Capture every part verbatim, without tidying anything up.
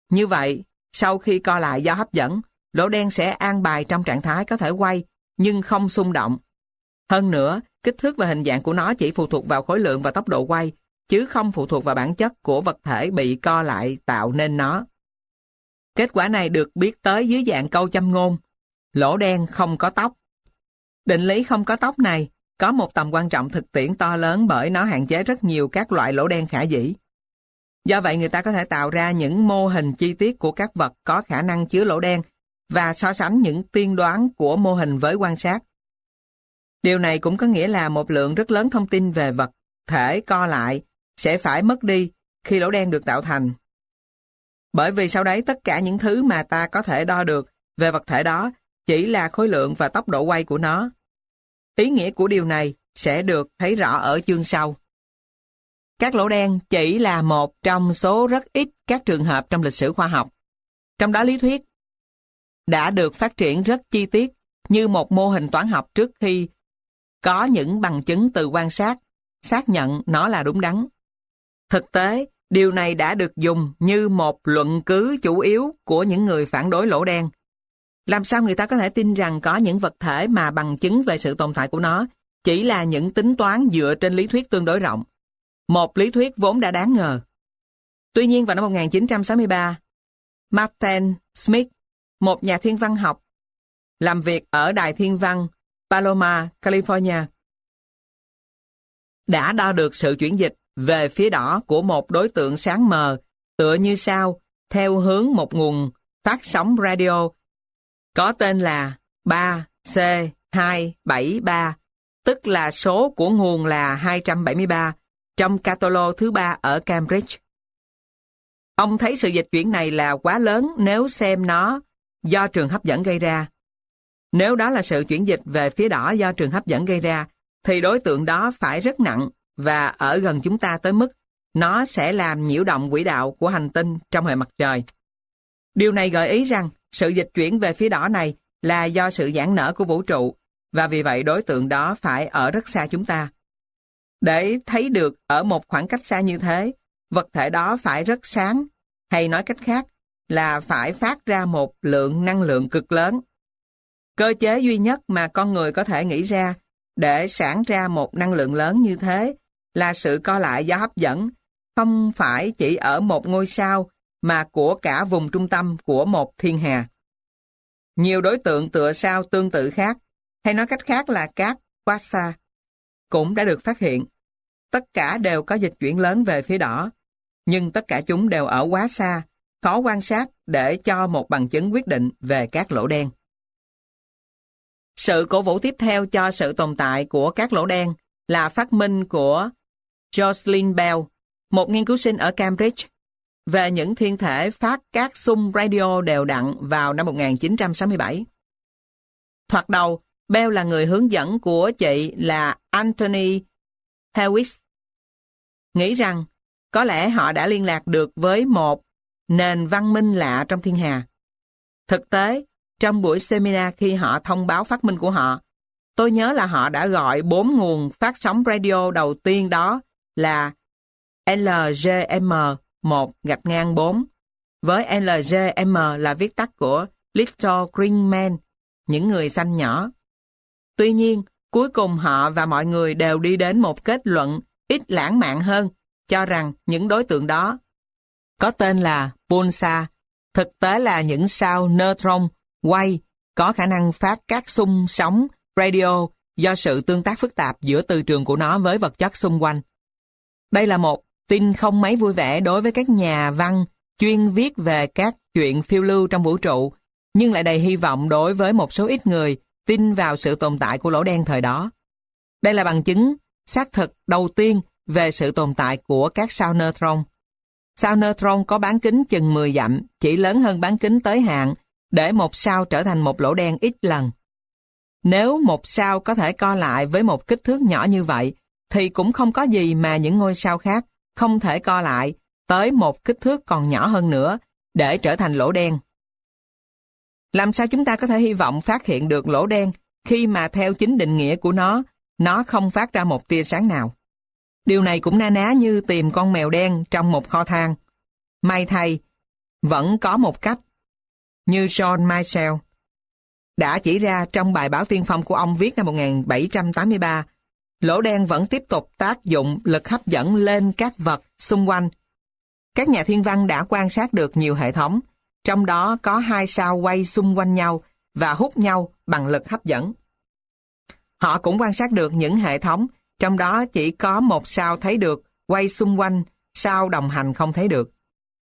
Như vậy, sau khi co lại do hấp dẫn, lỗ đen sẽ an bài trong trạng thái có thể quay nhưng không xung động. Hơn nữa, kích thước và hình dạng của nó chỉ phụ thuộc vào khối lượng và tốc độ quay, chứ không phụ thuộc vào bản chất của vật thể bị co lại tạo nên nó. Kết quả này được biết tới dưới dạng câu châm ngôn: lỗ đen không có tóc. Định lý không có tóc này có một tầm quan trọng thực tiễn to lớn bởi nó hạn chế rất nhiều các loại lỗ đen khả dĩ. Do vậy người ta có thể tạo ra những mô hình chi tiết của các vật có khả năng chứa lỗ đen và so sánh những tiên đoán của mô hình với quan sát. Điều này cũng có nghĩa là một lượng rất lớn thông tin về vật thể co lại sẽ phải mất đi khi lỗ đen được tạo thành. Bởi vì sau đấy tất cả những thứ mà ta có thể đo được về vật thể đó chỉ là khối lượng và tốc độ quay của nó. Ý nghĩa của điều này sẽ được thấy rõ ở chương sau. Các lỗ đen chỉ là một trong số rất ít các trường hợp trong lịch sử khoa học. Trong đó lý thuyết đã được phát triển rất chi tiết như một mô hình toán học trước khi có những bằng chứng từ quan sát xác nhận nó là đúng đắn. Thực tế, điều này đã được dùng như một luận cứ chủ yếu của những người phản đối lỗ đen. Làm sao người ta có thể tin rằng có những vật thể mà bằng chứng về sự tồn tại của nó chỉ là những tính toán dựa trên lý thuyết tương đối rộng? Một lý thuyết vốn đã đáng ngờ. Tuy nhiên vào năm một nghìn chín trăm sáu mươi ba, Martin Smith, một nhà thiên văn học, làm việc ở Đài Thiên văn Paloma, California, đã đo được sự chuyển dịch về phía đỏ của một đối tượng sáng mờ tựa như sao theo hướng một nguồn phát sóng radio có tên là ba C hai bảy ba, tức là số của nguồn là hai trăm bảy mươi ba trong catalog thứ ba ở Cambridge. Ông thấy sự dịch chuyển này là quá lớn nếu xem nó do trường hấp dẫn gây ra. Nếu đó là sự chuyển dịch về phía đỏ do trường hấp dẫn gây ra, thì đối tượng đó phải rất nặng và ở gần chúng ta tới mức nó sẽ làm nhiễu động quỹ đạo của hành tinh trong hệ mặt trời. Điều này gợi ý rằng sự dịch chuyển về phía đỏ này là do sự giãn nở của vũ trụ, và vì vậy đối tượng đó phải ở rất xa chúng ta. Để thấy được ở một khoảng cách xa như thế, vật thể đó phải rất sáng, hay nói cách khác là phải phát ra một lượng năng lượng cực lớn. Cơ chế duy nhất mà con người có thể nghĩ ra để sản ra một năng lượng lớn như thế là sự co lại do hấp dẫn, không phải chỉ ở một ngôi sao mà của cả vùng trung tâm của một thiên hà. Nhiều đối tượng tựa sao tương tự khác, hay nói cách khác là các quasar, cũng đã được phát hiện. Tất cả đều có dịch chuyển lớn về phía đỏ, nhưng tất cả chúng đều ở quá xa, khó quan sát để cho một bằng chứng quyết định về các lỗ đen. Sự cổ vũ tiếp theo cho sự tồn tại của các lỗ đen là phát minh của Jocelyn Bell, một nghiên cứu sinh ở Cambridge, về những thiên thể phát các xung radio đều đặn vào năm một nghìn chín trăm sáu mươi bảy. Thoạt đầu, Bell là người hướng dẫn của chị là Anthony Hewitt, nghĩ rằng có lẽ họ đã liên lạc được với một nền văn minh lạ trong thiên hà. Thực tế, trong buổi seminar khi họ thông báo phát minh của họ, tôi nhớ là họ đã gọi bốn nguồn phát sóng radio đầu tiên đó là L G M một gạch ngang bốn, với L G M là viết tắt của Little Green Men, những người xanh nhỏ. Tuy nhiên, cuối cùng họ và mọi người đều đi đến một kết luận ít lãng mạn hơn, cho rằng những đối tượng đó có tên là pulsar, thực tế là những sao neutron quay có khả năng phát các xung sóng radio do sự tương tác phức tạp giữa từ trường của nó với vật chất xung quanh. Đây là một tin không mấy vui vẻ đối với các nhà văn chuyên viết về các chuyện phiêu lưu trong vũ trụ, nhưng lại đầy hy vọng đối với một số ít người tin vào sự tồn tại của lỗ đen thời đó. Đây là bằng chứng xác thực đầu tiên về sự tồn tại của các sao neutron. Sao neutron có bán kính chừng mười dặm, chỉ lớn hơn bán kính tới hạn để một sao trở thành một lỗ đen ít lần. Nếu một sao có thể co lại với một kích thước nhỏ như vậy, thì cũng không có gì mà những ngôi sao khác không thể co lại tới một kích thước còn nhỏ hơn nữa để trở thành lỗ đen. Làm sao chúng ta có thể hy vọng phát hiện được lỗ đen khi mà theo chính định nghĩa của nó, nó không phát ra một tia sáng nào? Điều này cũng na ná như tìm con mèo đen trong một kho than. May thay, vẫn có một cách, như John Michell đã chỉ ra trong bài báo tiên phong của ông viết năm một nghìn bảy trăm tám mươi ba, lỗ đen vẫn tiếp tục tác dụng lực hấp dẫn lên các vật xung quanh. Các nhà thiên văn đã quan sát được nhiều hệ thống, trong đó có hai sao quay xung quanh nhau và hút nhau bằng lực hấp dẫn. Họ cũng quan sát được những hệ thống, trong đó chỉ có một sao thấy được quay xung quanh, sao đồng hành không thấy được.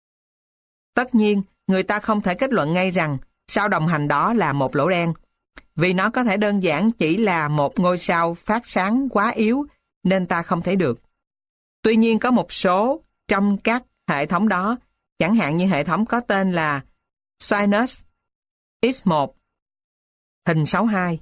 Tất nhiên, người ta không thể kết luận ngay rằng sao đồng hành đó là một lỗ đen, vì nó có thể đơn giản chỉ là một ngôi sao phát sáng quá yếu nên ta không thấy được. Tuy nhiên có một số trong các hệ thống đó, chẳng hạn như hệ thống có tên là Sinus X một, hình sáu hai,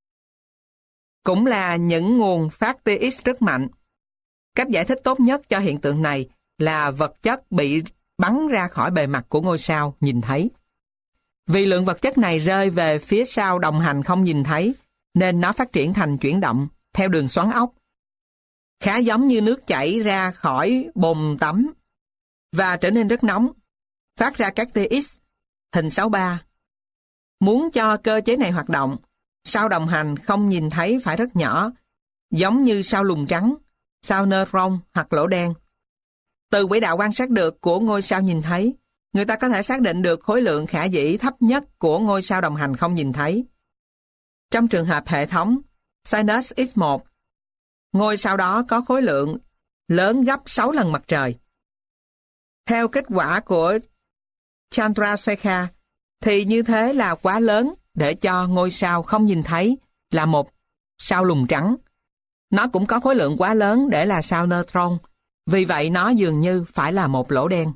cũng là những nguồn phát tia X rất mạnh. Cách giải thích tốt nhất cho hiện tượng này là vật chất bị bắn ra khỏi bề mặt của ngôi sao nhìn thấy. Vì lượng vật chất này rơi về phía sao đồng hành không nhìn thấy, nên nó phát triển thành chuyển động theo đường xoắn ốc, khá giống như nước chảy ra khỏi bồn tắm, và trở nên rất nóng, phát ra các tia X, hình sáu ba. Muốn cho cơ chế này hoạt động, sao đồng hành không nhìn thấy phải rất nhỏ, giống như sao lùn trắng, sao neutron hoặc lỗ đen. Từ quỹ đạo quan sát được của ngôi sao nhìn thấy, người ta có thể xác định được khối lượng khả dĩ thấp nhất của ngôi sao đồng hành không nhìn thấy. Trong trường hợp hệ thống Sinus X một, ngôi sao đó có khối lượng lớn gấp sáu lần mặt trời. Theo kết quả của Chandrasekhar, thì như thế là quá lớn để cho ngôi sao không nhìn thấy là một sao lùn trắng. Nó cũng có khối lượng quá lớn để là sao neutron, vì vậy nó dường như phải là một lỗ đen.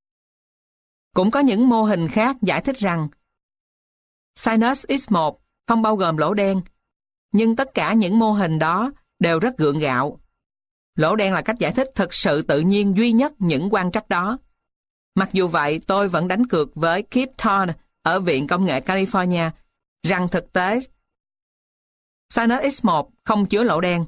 Cũng có những mô hình khác giải thích rằng Sinus X một không bao gồm lỗ đen, nhưng tất cả những mô hình đó đều rất gượng gạo. Lỗ đen là cách giải thích thực sự tự nhiên duy nhất những quan trắc đó. Mặc dù vậy, tôi vẫn đánh cược với Kip Thorne ở Viện Công nghệ California rằng thực tế Sinus X một không chứa lỗ đen.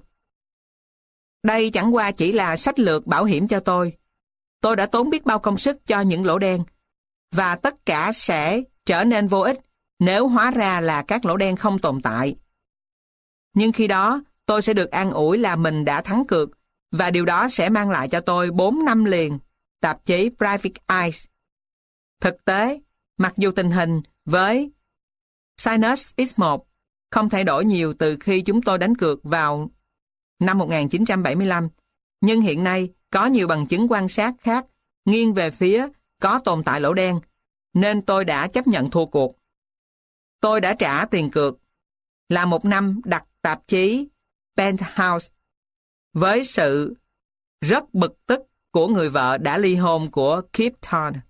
Đây chẳng qua chỉ là sách lược bảo hiểm cho tôi. Tôi đã tốn biết bao công sức cho những lỗ đen, và tất cả sẽ trở nên vô ích nếu hóa ra là các lỗ đen không tồn tại. Nhưng khi đó, tôi sẽ được an ủi là mình đã thắng cược, và điều đó sẽ mang lại cho tôi bốn năm liền tạp chí Private Eyes. Thực tế, mặc dù tình hình với Sinus X một không thay đổi nhiều từ khi chúng tôi đánh cược vào năm một nghìn chín trăm bảy mươi lăm, nhưng hiện nay có nhiều bằng chứng quan sát khác nghiêng về phía có tồn tại lỗ đen, nên tôi đã chấp nhận thua cuộc. Tôi đã trả tiền cược là một năm đặt tạp chí Penthouse với sự rất bực tức của người vợ đã ly hôn của Kip Thorne.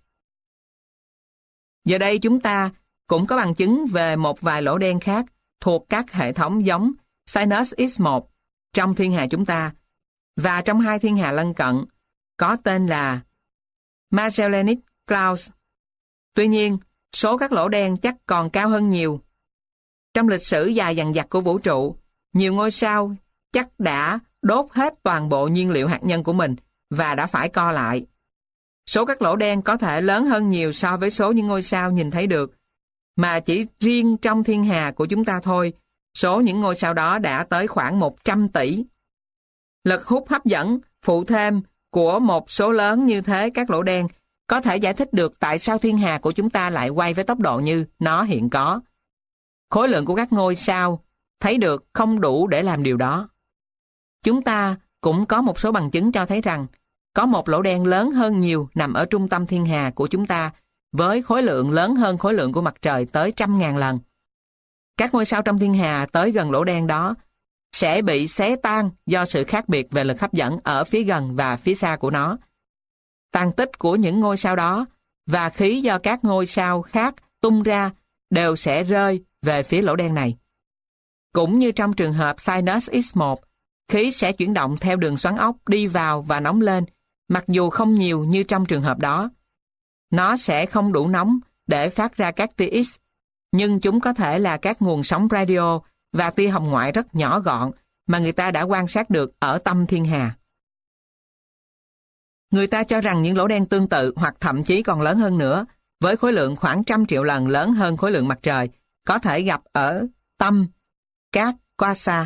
Giờ đây chúng ta cũng có bằng chứng về một vài lỗ đen khác thuộc các hệ thống giống Sinus X một trong thiên hà chúng ta, và trong hai thiên hà lân cận có tên là Magellanic Clouds. Tuy nhiên, số các lỗ đen chắc còn cao hơn nhiều. Trong lịch sử dài dằng dặc của vũ trụ, nhiều ngôi sao chắc đã đốt hết toàn bộ nhiên liệu hạt nhân của mình và đã phải co lại. Số các lỗ đen có thể lớn hơn nhiều so với số những ngôi sao nhìn thấy được, mà chỉ riêng trong thiên hà của chúng ta thôi, số những ngôi sao đó đã tới khoảng một trăm tỷ. Lực hút hấp dẫn phụ thêm của một số lớn như thế các lỗ đen có thể giải thích được tại sao thiên hà của chúng ta lại quay với tốc độ như nó hiện có. Khối lượng của các ngôi sao thấy được không đủ để làm điều đó. Chúng ta cũng có một số bằng chứng cho thấy rằng có một lỗ đen lớn hơn nhiều nằm ở trung tâm thiên hà của chúng ta với khối lượng lớn hơn khối lượng của mặt trời tới trăm ngàn lần. Các ngôi sao trong thiên hà tới gần lỗ đen đó sẽ bị xé tan do sự khác biệt về lực hấp dẫn ở phía gần và phía xa của nó. Tàn tích của những ngôi sao đó và khí do các ngôi sao khác tung ra đều sẽ rơi về phía lỗ đen này. Cũng như trong trường hợp Sinus X một, khí sẽ chuyển động theo đường xoắn ốc đi vào và nóng lên, mặc dù không nhiều như trong trường hợp đó. Nó sẽ không đủ nóng để phát ra các tia X, nhưng chúng có thể là các nguồn sóng radio và tia hồng ngoại rất nhỏ gọn mà người ta đã quan sát được ở tâm thiên hà. Người ta cho rằng những lỗ đen tương tự hoặc thậm chí còn lớn hơn nữa với khối lượng khoảng trăm triệu lần lớn hơn khối lượng mặt trời có thể gặp ở tâm các quasar.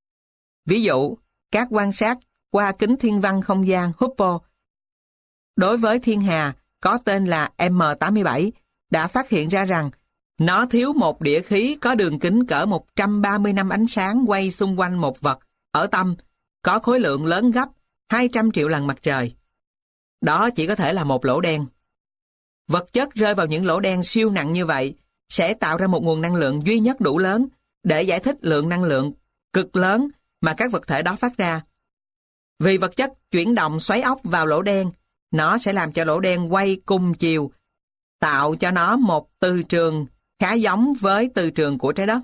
Ví dụ, các quan sát qua kính thiên văn không gian Hubble đối với thiên hà có tên là M tám mươi bảy đã phát hiện ra rằng nó thiếu một đĩa khí có đường kính cỡ một trăm ba mươi năm ánh sáng quay xung quanh một vật ở tâm có khối lượng lớn gấp hai trăm triệu lần mặt trời. Đó chỉ có thể là một lỗ đen. Vật chất rơi vào những lỗ đen siêu nặng như vậy sẽ tạo ra một nguồn năng lượng duy nhất đủ lớn để giải thích lượng năng lượng cực lớn mà các vật thể đó phát ra. Vì vật chất chuyển động xoáy ốc vào lỗ đen, nó sẽ làm cho lỗ đen quay cùng chiều, tạo cho nó một từ trường khá giống với từ trường của trái đất.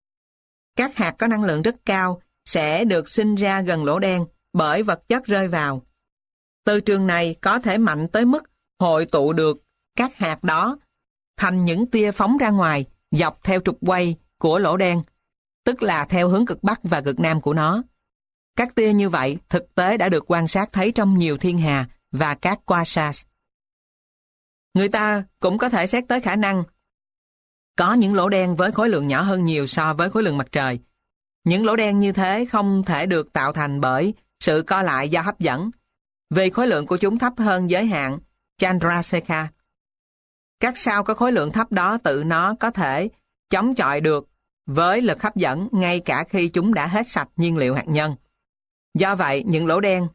Các hạt có năng lượng rất cao sẽ được sinh ra gần lỗ đen bởi vật chất rơi vào. Từ trường này có thể mạnh tới mức hội tụ được các hạt đó thành những tia phóng ra ngoài dọc theo trục quay của lỗ đen, tức là theo hướng cực Bắc và cực Nam của nó. Các tia như vậy thực tế đã được quan sát thấy trong nhiều thiên hà và các quasars. Người ta cũng có thể xét tới khả năng có những lỗ đen với khối lượng nhỏ hơn nhiều so với khối lượng mặt trời. Những lỗ đen như thế không thể được tạo thành bởi sự co lại do hấp dẫn, vì khối lượng của chúng thấp hơn giới hạn Chandrasekhar. Các sao có khối lượng thấp đó tự nó có thể chống chọi được với lực hấp dẫn ngay cả khi chúng đã hết sạch nhiên liệu hạt nhân. Do vậy, những lỗ đen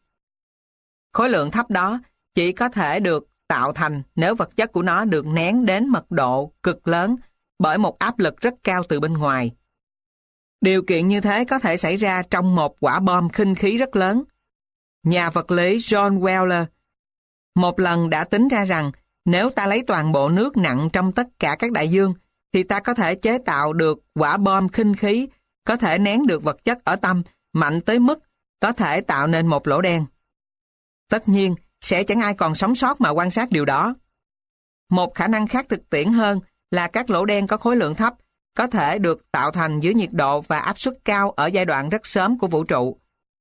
khối lượng thấp đó chỉ có thể được tạo thành nếu vật chất của nó được nén đến mật độ cực lớn bởi một áp lực rất cao từ bên ngoài. Điều kiện như thế có thể xảy ra trong một quả bom khinh khí rất lớn. Nhà vật lý John Wheeler một lần đã tính ra rằng nếu ta lấy toàn bộ nước nặng trong tất cả các đại dương, thì ta có thể chế tạo được quả bom khinh khí có thể nén được vật chất ở tâm mạnh tới mức có thể tạo nên một lỗ đen. Tất nhiên, sẽ chẳng ai còn sống sót mà quan sát điều đó. Một khả năng khác thực tiễn hơn là các lỗ đen có khối lượng thấp có thể được tạo thành dưới nhiệt độ và áp suất cao ở giai đoạn rất sớm của vũ trụ.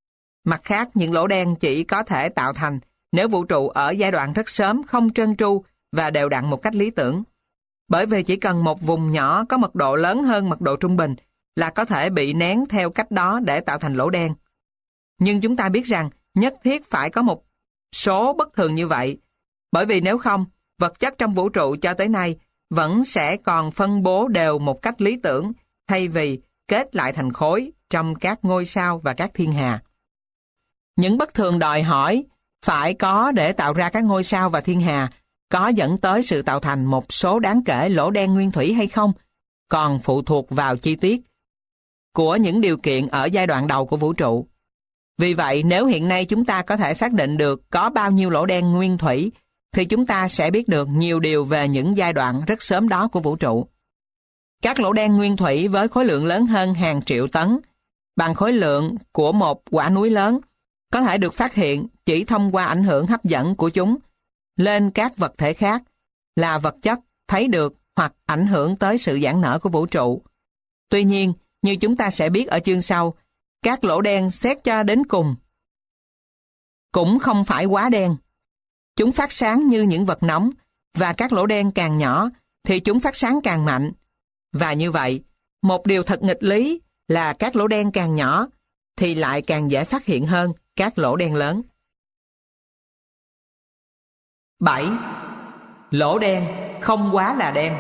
Mặt khác, những lỗ đen chỉ có thể tạo thành nếu vũ trụ ở giai đoạn rất sớm không trơn tru và đều đặn một cách lý tưởng. Bởi vì chỉ cần một vùng nhỏ có mật độ lớn hơn mật độ trung bình là có thể bị nén theo cách đó để tạo thành lỗ đen. Nhưng chúng ta biết rằng nhất thiết phải có một số bất thường như vậy, bởi vì nếu không, vật chất trong vũ trụ cho tới nay vẫn sẽ còn phân bố đều một cách lý tưởng thay vì kết lại thành khối trong các ngôi sao và các thiên hà. Những bất thường đòi hỏi phải có để tạo ra các ngôi sao và thiên hà có dẫn tới sự tạo thành một số đáng kể lỗ đen nguyên thủy hay không, còn phụ thuộc vào chi tiết của những điều kiện ở giai đoạn đầu của vũ trụ. Vì vậy, nếu hiện nay chúng ta có thể xác định được có bao nhiêu lỗ đen nguyên thủy, thì chúng ta sẽ biết được nhiều điều về những giai đoạn rất sớm đó của vũ trụ. Các lỗ đen nguyên thủy với khối lượng lớn hơn hàng triệu tấn, bằng khối lượng của một quả núi lớn, có thể được phát hiện chỉ thông qua ảnh hưởng hấp dẫn của chúng lên các vật thể khác, là vật chất thấy được hoặc ảnh hưởng tới sự giãn nở của vũ trụ. Tuy nhiên, như chúng ta sẽ biết ở chương sau, các lỗ đen xét cho đến cùng cũng không phải quá đen. Chúng phát sáng như những vật nóng, và các lỗ đen càng nhỏ thì chúng phát sáng càng mạnh. Và như vậy, một điều thật nghịch lý là các lỗ đen càng nhỏ thì lại càng dễ phát hiện hơn các lỗ đen lớn. bảy. Lỗ đen không quá là đen.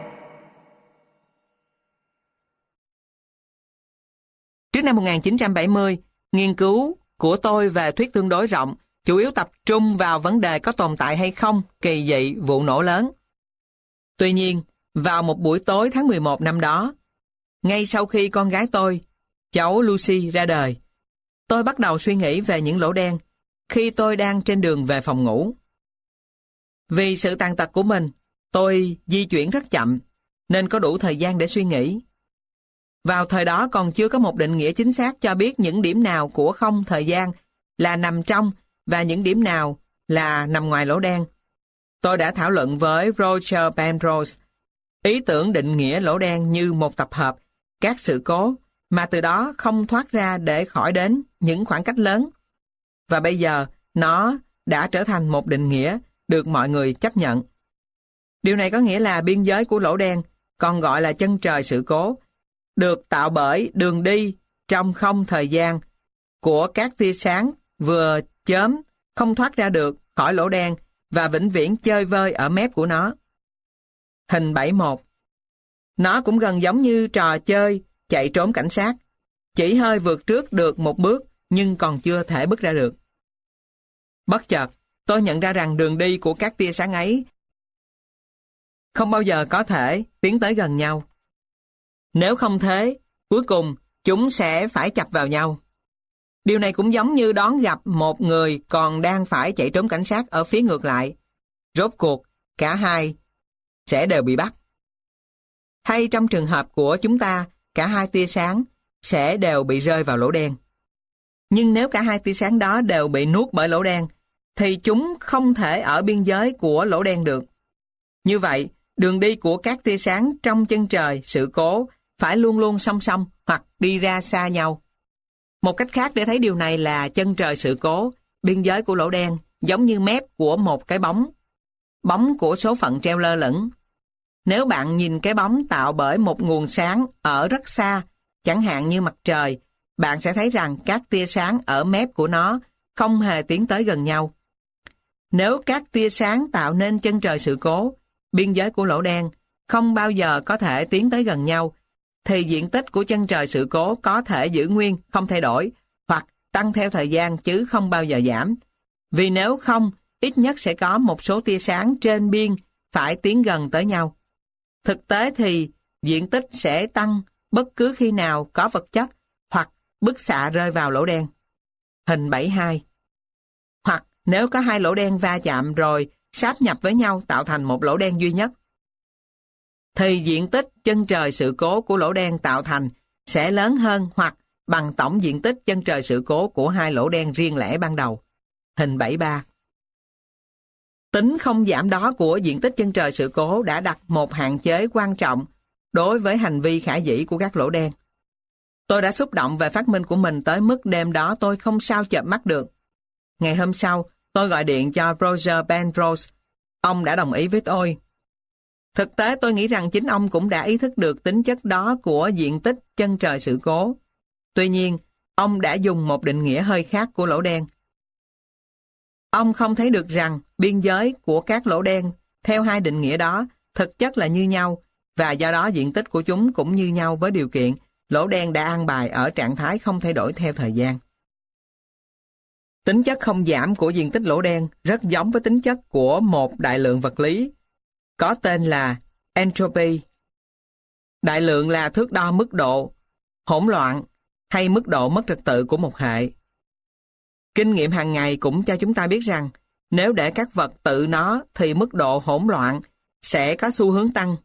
Trước năm một nghìn chín trăm bảy mươi, nghiên cứu của tôi về thuyết tương đối rộng chủ yếu tập trung vào vấn đề có tồn tại hay không kỳ dị vụ nổ lớn. Tuy nhiên, vào một buổi tối tháng mười một năm đó, ngay sau khi con gái tôi, cháu Lucy ra đời, tôi bắt đầu suy nghĩ về những lỗ đen khi tôi đang trên đường về phòng ngủ. Vì sự tàn tật của mình, tôi di chuyển rất chậm, nên có đủ thời gian để suy nghĩ. Vào thời đó còn chưa có một định nghĩa chính xác cho biết những điểm nào của không thời gian là nằm trong và những điểm nào là nằm ngoài lỗ đen. Tôi đã thảo luận với Roger Penrose ý tưởng định nghĩa lỗ đen như một tập hợp các sự cố mà từ đó không thoát ra để khỏi đến những khoảng cách lớn. Và bây giờ nó đã trở thành một định nghĩa được mọi người chấp nhận. Điều này có nghĩa là biên giới của lỗ đen, còn gọi là chân trời sự cố, được tạo bởi đường đi trong không thời gian của các tia sáng vừa chớm không thoát ra được khỏi lỗ đen và vĩnh viễn chơi vơi ở mép của nó. Hình bảy một. Nó cũng gần giống như trò chơi chạy trốn cảnh sát, chỉ hơi vượt trước được một bước nhưng còn chưa thể bước ra được. Bất chợt, tôi nhận ra rằng đường đi của các tia sáng ấy không bao giờ có thể tiến tới gần nhau. Nếu không thế, cuối cùng chúng sẽ phải chập vào nhau. Điều này cũng giống như đón gặp một người còn đang phải chạy trốn cảnh sát ở phía ngược lại. Rốt cuộc, cả hai sẽ đều bị bắt. Hay trong trường hợp của chúng ta, cả hai tia sáng sẽ đều bị rơi vào lỗ đen. Nhưng nếu cả hai tia sáng đó đều bị nuốt bởi lỗ đen, thì chúng không thể ở biên giới của lỗ đen được. Như vậy, đường đi của các tia sáng trong chân trời sự cố phải luôn luôn song song hoặc đi ra xa nhau. Một cách khác để thấy điều này là chân trời sự cố, biên giới của lỗ đen giống như mép của một cái bóng. Bóng của số phận treo lơ lửng. Nếu bạn nhìn cái bóng tạo bởi một nguồn sáng ở rất xa, chẳng hạn như mặt trời, bạn sẽ thấy rằng các tia sáng ở mép của nó không hề tiến tới gần nhau. Nếu các tia sáng tạo nên chân trời sự cố, biên giới của lỗ đen không bao giờ có thể tiến tới gần nhau, thì diện tích của chân trời sự cố có thể giữ nguyên, không thay đổi, hoặc tăng theo thời gian chứ không bao giờ giảm. Vì nếu không, ít nhất sẽ có một số tia sáng trên biên phải tiến gần tới nhau. Thực tế thì diện tích sẽ tăng bất cứ khi nào có vật chất hoặc bức xạ rơi vào lỗ đen. Hình bảy hai. Hoặc nếu có hai lỗ đen va chạm rồi sáp nhập với nhau tạo thành một lỗ đen duy nhất, thì diện tích chân trời sự cố của lỗ đen tạo thành sẽ lớn hơn hoặc bằng tổng diện tích chân trời sự cố của hai lỗ đen riêng lẻ ban đầu. Hình bảy ba. Tính không giảm đó của diện tích chân trời sự cố đã đặt một hạn chế quan trọng đối với hành vi khả dĩ của các lỗ đen. Tôi đã xúc động về phát minh của mình tới mức đêm đó tôi không sao chợp mắt được. Ngày hôm sau, tôi gọi điện cho Roger Penrose. Ông đã đồng ý với tôi. Thực tế tôi nghĩ rằng chính ông cũng đã ý thức được tính chất đó của diện tích chân trời sự cố. Tuy nhiên, ông đã dùng một định nghĩa hơi khác của lỗ đen. Ông không thấy được rằng biên giới của các lỗ đen theo hai định nghĩa đó thực chất là như nhau, và do đó diện tích của chúng cũng như nhau với điều kiện lỗ đen đã an bài ở trạng thái không thay đổi theo thời gian. Tính chất không giảm của diện tích lỗ đen rất giống với tính chất của một đại lượng vật lý, có tên là entropy. Đại lượng là thước đo mức độ hỗn loạn hay mức độ mất trật tự của một hệ. Kinh nghiệm hàng ngày cũng cho chúng ta biết rằng nếu để các vật tự nó thì mức độ hỗn loạn sẽ có xu hướng tăng.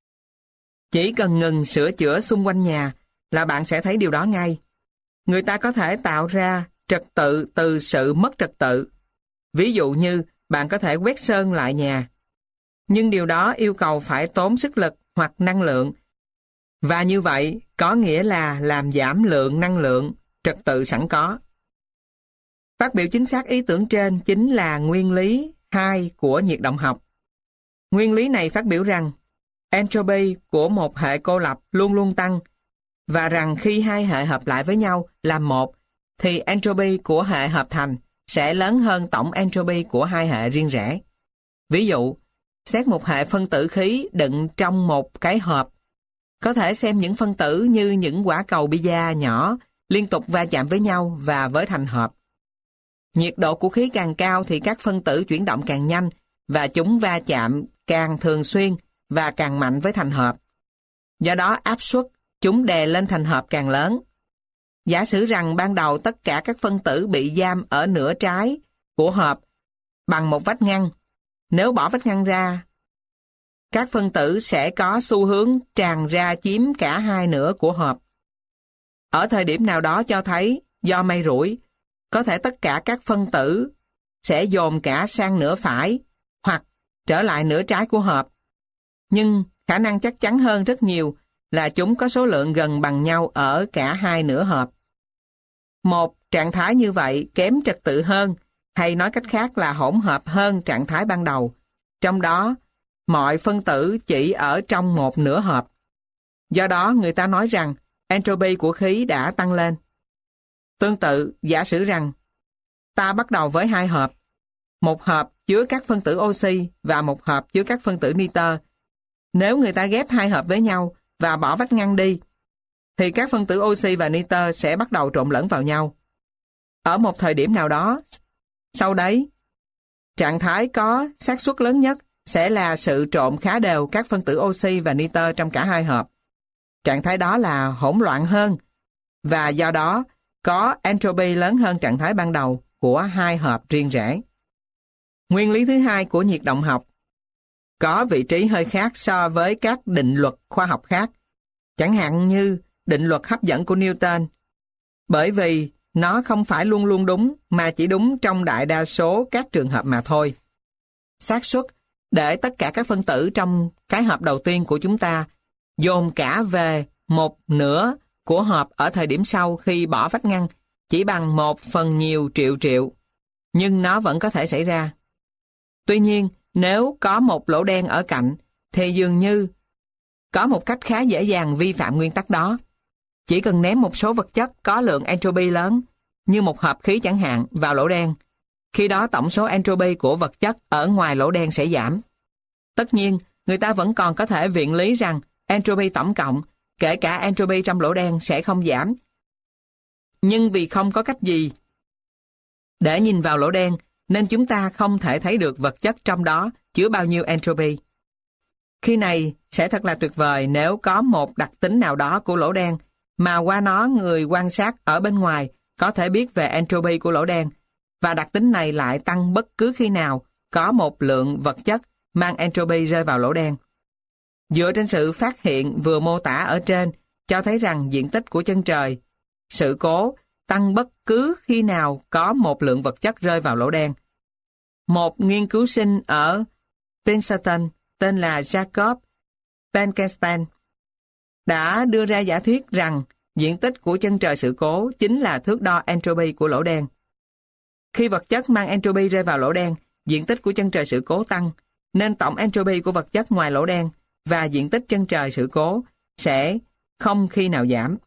Chỉ cần ngừng sửa chữa xung quanh nhà là bạn sẽ thấy điều đó ngay. Người ta có thể tạo ra trật tự từ sự mất trật tự. Ví dụ như bạn có thể quét sơn lại nhà. Nhưng điều đó yêu cầu phải tốn sức lực hoặc năng lượng. Và như vậy có nghĩa là làm giảm lượng năng lượng trật tự sẵn có. Phát biểu chính xác ý tưởng trên chính là nguyên lý hai của nhiệt động học. Nguyên lý này phát biểu rằng entropy của một hệ cô lập luôn luôn tăng, và rằng khi hai hệ hợp lại với nhau làm một, thì entropy của hệ hợp thành sẽ lớn hơn tổng entropy của hai hệ riêng rẽ. Ví dụ, xét một hệ phân tử khí đựng trong một cái hộp, có thể xem những phân tử như những quả cầu pizza nhỏ liên tục va chạm với nhau và với thành hộp. Nhiệt độ của khí càng cao thì các phân tử chuyển động càng nhanh và chúng va chạm càng thường xuyên và càng mạnh với thành hộp. Do đó áp suất chúng đè lên thành hộp càng lớn. Giả sử rằng ban đầu tất cả các phân tử bị giam ở nửa trái của hộp bằng một vách ngăn. Nếu bỏ vách ngăn ra, các phân tử sẽ có xu hướng tràn ra chiếm cả hai nửa của hộp. Ở thời điểm nào đó cho thấy, do may rủi, có thể tất cả các phân tử sẽ dồn cả sang nửa phải hoặc trở lại nửa trái của hộp. Nhưng khả năng chắc chắn hơn rất nhiều là chúng có số lượng gần bằng nhau ở cả hai nửa hộp. Một trạng thái như vậy kém trật tự hơn, hay nói cách khác là hỗn hợp hơn trạng thái ban đầu. Trong đó, mọi phân tử chỉ ở trong một nửa hộp. Do đó, người ta nói rằng entropy của khí đã tăng lên. Tương tự, giả sử rằng ta bắt đầu với hai hộp, một hộp chứa các phân tử oxy và một hộp chứa các phân tử nitơ. Nếu người ta ghép hai hộp với nhau và bỏ vách ngăn đi, thì các phân tử oxy và nitơ sẽ bắt đầu trộn lẫn vào nhau. Ở một thời điểm nào đó, sau đấy, trạng thái có xác suất lớn nhất sẽ là sự trộn khá đều các phân tử oxy và nitơ trong cả hai hộp. Trạng thái đó là hỗn loạn hơn, và do đó có entropy lớn hơn trạng thái ban đầu của hai hộp riêng rẽ. Nguyên lý thứ hai của nhiệt động học có vị trí hơi khác so với các định luật khoa học khác, chẳng hạn như định luật hấp dẫn của Newton, bởi vì nó không phải luôn luôn đúng, mà chỉ đúng trong đại đa số các trường hợp mà thôi. Xác suất để tất cả các phân tử trong cái hộp đầu tiên của chúng ta dồn cả về một nửa của hộp ở thời điểm sau khi bỏ vách ngăn chỉ bằng một phần nhiều triệu triệu, nhưng nó vẫn có thể xảy ra. Tuy nhiên, nếu có một lỗ đen ở cạnh, thì dường như có một cách khá dễ dàng vi phạm nguyên tắc đó. Chỉ cần ném một số vật chất có lượng entropy lớn, như một hộp khí chẳng hạn, vào lỗ đen. Khi đó tổng số entropy của vật chất ở ngoài lỗ đen sẽ giảm. Tất nhiên, người ta vẫn còn có thể viện lý rằng entropy tổng cộng, kể cả entropy trong lỗ đen sẽ không giảm. Nhưng vì không có cách gì để nhìn vào lỗ đen, nên chúng ta không thể thấy được vật chất trong đó chứa bao nhiêu entropy. Khi này sẽ thật là tuyệt vời nếu có một đặc tính nào đó của lỗ đen mà qua nó người quan sát ở bên ngoài có thể biết về entropy của lỗ đen, và đặc tính này lại tăng bất cứ khi nào có một lượng vật chất mang entropy rơi vào lỗ đen. Dựa trên sự phát hiện vừa mô tả ở trên, cho thấy rằng diện tích của chân trời sự cố tăng bất cứ khi nào có một lượng vật chất rơi vào lỗ đen. Một nghiên cứu sinh ở Princeton tên là Jacob Bekenstein đã đưa ra giả thuyết rằng diện tích của chân trời sự cố chính là thước đo entropy của lỗ đen. Khi vật chất mang entropy rơi vào lỗ đen, diện tích của chân trời sự cố tăng, nên tổng entropy của vật chất ngoài lỗ đen và diện tích chân trời sự cố sẽ không khi nào giảm.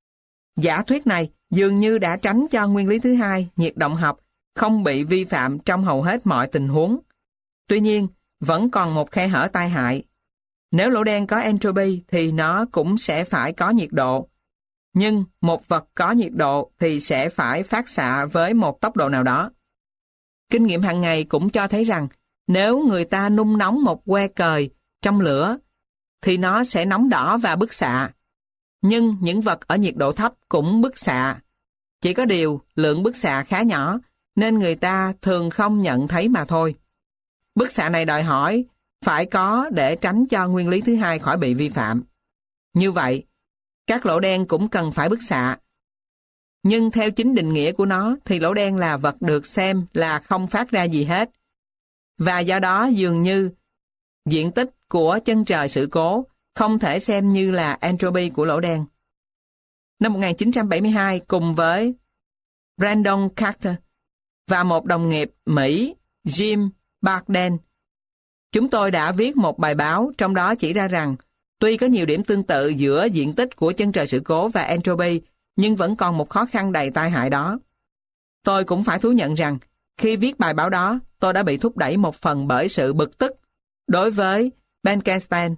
Giả thuyết này dường như đã tránh cho nguyên lý thứ hai, nhiệt động học, không bị vi phạm trong hầu hết mọi tình huống. Tuy nhiên, vẫn còn một khe hở tai hại. Nếu lỗ đen có entropy thì nó cũng sẽ phải có nhiệt độ. Nhưng một vật có nhiệt độ thì sẽ phải phát xạ với một tốc độ nào đó. Kinh nghiệm hàng ngày cũng cho thấy rằng nếu người ta nung nóng một que cời trong lửa thì nó sẽ nóng đỏ và bức xạ. Nhưng những vật ở nhiệt độ thấp cũng bức xạ. Chỉ có điều lượng bức xạ khá nhỏ nên người ta thường không nhận thấy mà thôi. Bức xạ này đòi hỏi phải có để tránh cho nguyên lý thứ hai khỏi bị vi phạm. Như vậy, các lỗ đen cũng cần phải bức xạ. Nhưng theo chính định nghĩa của nó thì lỗ đen là vật được xem là không phát ra gì hết. Và do đó dường như diện tích của chân trời sự cố không thể xem như là entropy của lỗ đen. Năm một nghìn chín trăm bảy mươi hai, cùng với Brandon Carter và một đồng nghiệp Mỹ Jim Barden, chúng tôi đã viết một bài báo trong đó chỉ ra rằng tuy có nhiều điểm tương tự giữa diện tích của chân trời sự cố và entropy, nhưng vẫn còn một khó khăn đầy tai hại đó. Tôi cũng phải thú nhận rằng khi viết bài báo đó, tôi đã bị thúc đẩy một phần bởi sự bực tức đối với Bekenstein,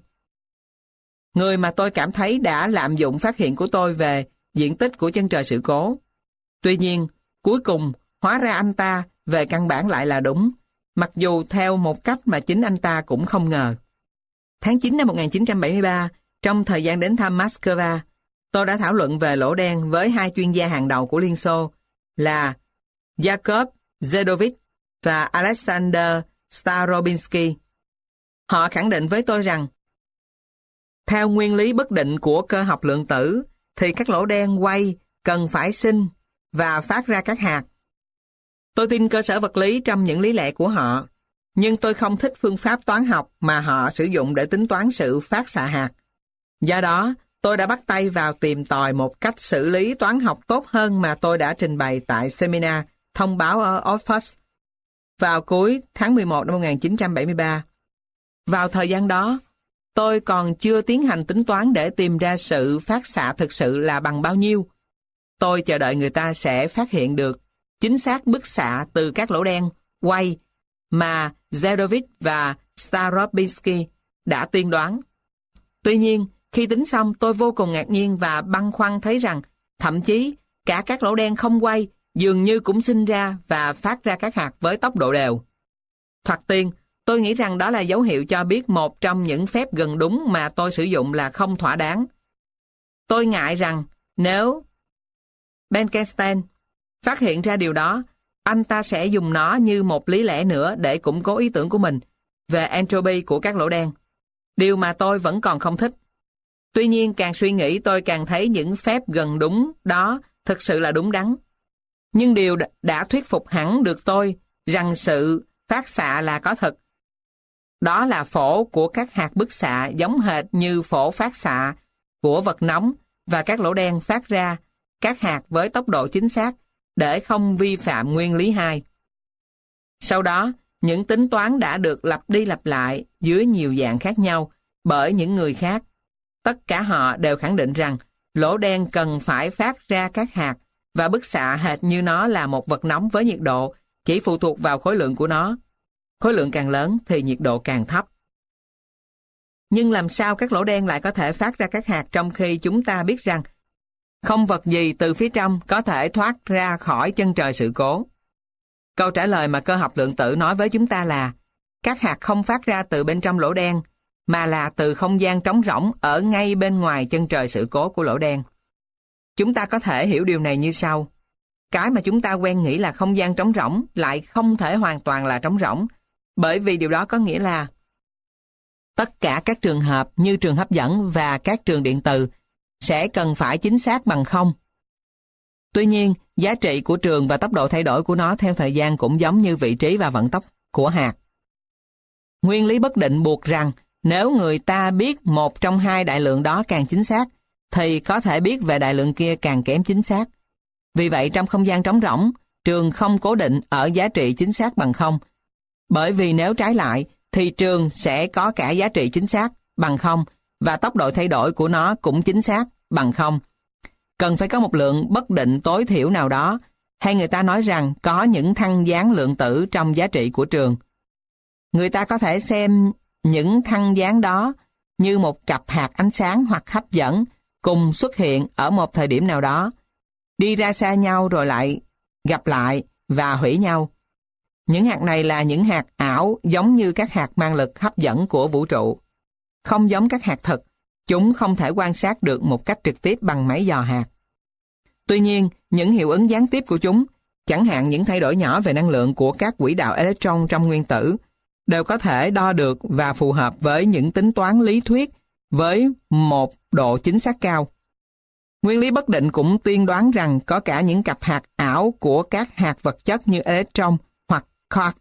người mà tôi cảm thấy đã lạm dụng phát hiện của tôi về diện tích của chân trời sự cố. Tuy nhiên, cuối cùng, hóa ra anh ta về căn bản lại là đúng, mặc dù theo một cách mà chính anh ta cũng không ngờ. Tháng chín năm một nghìn chín trăm bảy mươi ba, trong thời gian đến thăm Moscow, tôi đã thảo luận về lỗ đen với hai chuyên gia hàng đầu của Liên Xô là Yakov Zedovich và Alexander Starobinsky. Họ khẳng định với tôi rằng theo nguyên lý bất định của cơ học lượng tử thì các lỗ đen quay cần phải sinh và phát ra các hạt. Tôi tin cơ sở vật lý trong những lý lẽ của họ, nhưng tôi không thích phương pháp toán học mà họ sử dụng để tính toán sự phát xạ hạt. Do đó, tôi đã bắt tay vào tìm tòi một cách xử lý toán học tốt hơn mà tôi đã trình bày tại seminar thông báo ở Oxford vào cuối tháng mười một năm một nghìn chín trăm bảy mươi ba. Vào thời gian đó, tôi còn chưa tiến hành tính toán để tìm ra sự phát xạ thực sự là bằng bao nhiêu. Tôi chờ đợi người ta sẽ phát hiện được chính xác bức xạ từ các lỗ đen quay mà Zerovic và Starobinsky đã tiên đoán. Tuy nhiên, khi tính xong tôi vô cùng ngạc nhiên và băn khoăn thấy rằng thậm chí cả các lỗ đen không quay dường như cũng sinh ra và phát ra các hạt với tốc độ đều. Thoạt tiên, tôi nghĩ rằng đó là dấu hiệu cho biết một trong những phép gần đúng mà tôi sử dụng là không thỏa đáng. Tôi ngại rằng nếu Bekenstein phát hiện ra điều đó, anh ta sẽ dùng nó như một lý lẽ nữa để củng cố ý tưởng của mình về entropy của các lỗ đen. Điều mà tôi vẫn còn không thích. Tuy nhiên, càng suy nghĩ tôi càng thấy những phép gần đúng đó thực sự là đúng đắn. Nhưng điều đã thuyết phục hẳn được tôi rằng sự phát xạ là có thật. Đó là phổ của các hạt bức xạ giống hệt như phổ phát xạ của vật nóng và các lỗ đen phát ra các hạt với tốc độ chính xác để không vi phạm nguyên lý hai. Sau đó, những tính toán đã được lặp đi lặp lại dưới nhiều dạng khác nhau bởi những người khác. Tất cả họ đều khẳng định rằng lỗ đen cần phải phát ra các hạt và bức xạ hệt như nó là một vật nóng với nhiệt độ chỉ phụ thuộc vào khối lượng của nó. Khối lượng càng lớn thì nhiệt độ càng thấp. Nhưng làm sao các lỗ đen lại có thể phát ra các hạt trong khi chúng ta biết rằng không vật gì từ phía trong có thể thoát ra khỏi chân trời sự cố? Câu trả lời mà cơ học lượng tử nói với chúng ta là các hạt không phát ra từ bên trong lỗ đen, mà là từ không gian trống rỗng ở ngay bên ngoài chân trời sự cố của lỗ đen. Chúng ta có thể hiểu điều này như sau. Cái mà chúng ta quen nghĩ là không gian trống rỗng lại không thể hoàn toàn là trống rỗng, bởi vì điều đó có nghĩa là tất cả các trường hợp như trường hấp dẫn và các trường điện từ sẽ cần phải chính xác bằng không. Tuy nhiên, giá trị của trường và tốc độ thay đổi của nó theo thời gian cũng giống như vị trí và vận tốc của hạt. Nguyên lý bất định buộc rằng nếu người ta biết một trong hai đại lượng đó càng chính xác, thì có thể biết về đại lượng kia càng kém chính xác. Vì vậy, trong không gian trống rỗng, trường không cố định ở giá trị chính xác bằng không. Bởi vì nếu trái lại, thì trường sẽ có cả giá trị chính xác bằng không và tốc độ thay đổi của nó cũng chính xác bằng không. Cần phải có một lượng bất định tối thiểu nào đó, hay người ta nói rằng có những thăng gián lượng tử trong giá trị của trường. Người ta có thể xem những thăng gián đó như một cặp hạt ánh sáng hoặc hấp dẫn cùng xuất hiện ở một thời điểm nào đó, đi ra xa nhau rồi lại gặp lại và hủy nhau. Những hạt này là những hạt ảo giống như các hạt mang lực hấp dẫn của vũ trụ. Không giống các hạt thực, chúng không thể quan sát được một cách trực tiếp bằng máy dò hạt. Tuy nhiên, những hiệu ứng gián tiếp của chúng, chẳng hạn những thay đổi nhỏ về năng lượng của các quỹ đạo electron trong nguyên tử, đều có thể đo được và phù hợp với những tính toán lý thuyết với một độ chính xác cao. Nguyên lý bất định cũng tiên đoán rằng có cả những cặp hạt ảo của các hạt vật chất như electron hoặc quark.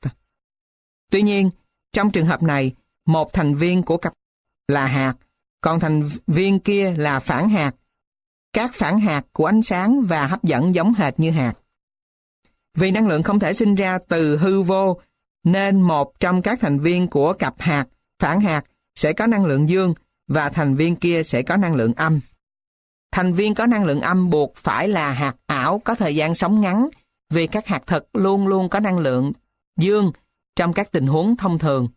Tuy nhiên, trong trường hợp này, một thành viên của cặp là hạt, còn thành viên kia là phản hạt. Các phản hạt của ánh sáng và hấp dẫn giống hệt như hạt. Vì năng lượng không thể sinh ra từ hư vô, nên một trong các thành viên của cặp hạt, phản hạt, sẽ có năng lượng dương và thành viên kia sẽ có năng lượng âm. Thành viên có năng lượng âm buộc phải là hạt ảo có thời gian sống ngắn, vì các hạt thực luôn luôn có năng lượng dương trong các tình huống thông thường.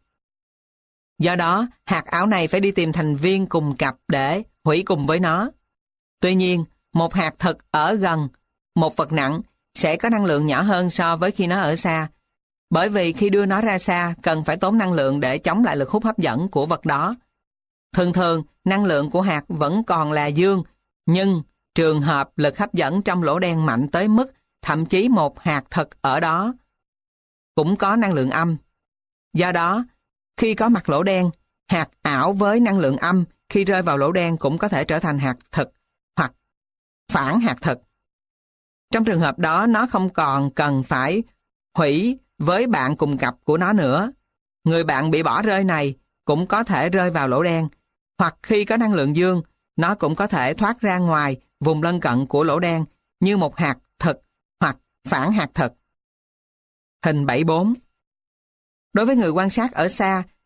Do đó, hạt ảo này phải đi tìm thành viên cùng cặp để hủy cùng với nó. Tuy nhiên, một hạt thực ở gần một vật nặng sẽ có năng lượng nhỏ hơn so với khi nó ở xa, bởi vì khi đưa nó ra xa cần phải tốn năng lượng để chống lại lực hút hấp dẫn của vật đó. Thường thường, năng lượng của hạt vẫn còn là dương, nhưng trường hợp lực hấp dẫn trong lỗ đen mạnh tới mức thậm chí một hạt thực ở đó cũng có năng lượng âm. Do đó, khi có mặt lỗ đen, hạt ảo với năng lượng âm khi rơi vào lỗ đen cũng có thể trở thành hạt thực hoặc phản hạt thực. Trong trường hợp đó, nó không còn cần phải hủy với bạn cùng cặp của nó nữa. Người bạn bị bỏ rơi này cũng có thể rơi vào lỗ đen, hoặc khi có năng lượng dương, nó cũng có thể thoát ra ngoài vùng lân cận của lỗ đen như một hạt thực hoặc phản hạt thực. Hình bảy bốn. Đối với người quan sát ở xa,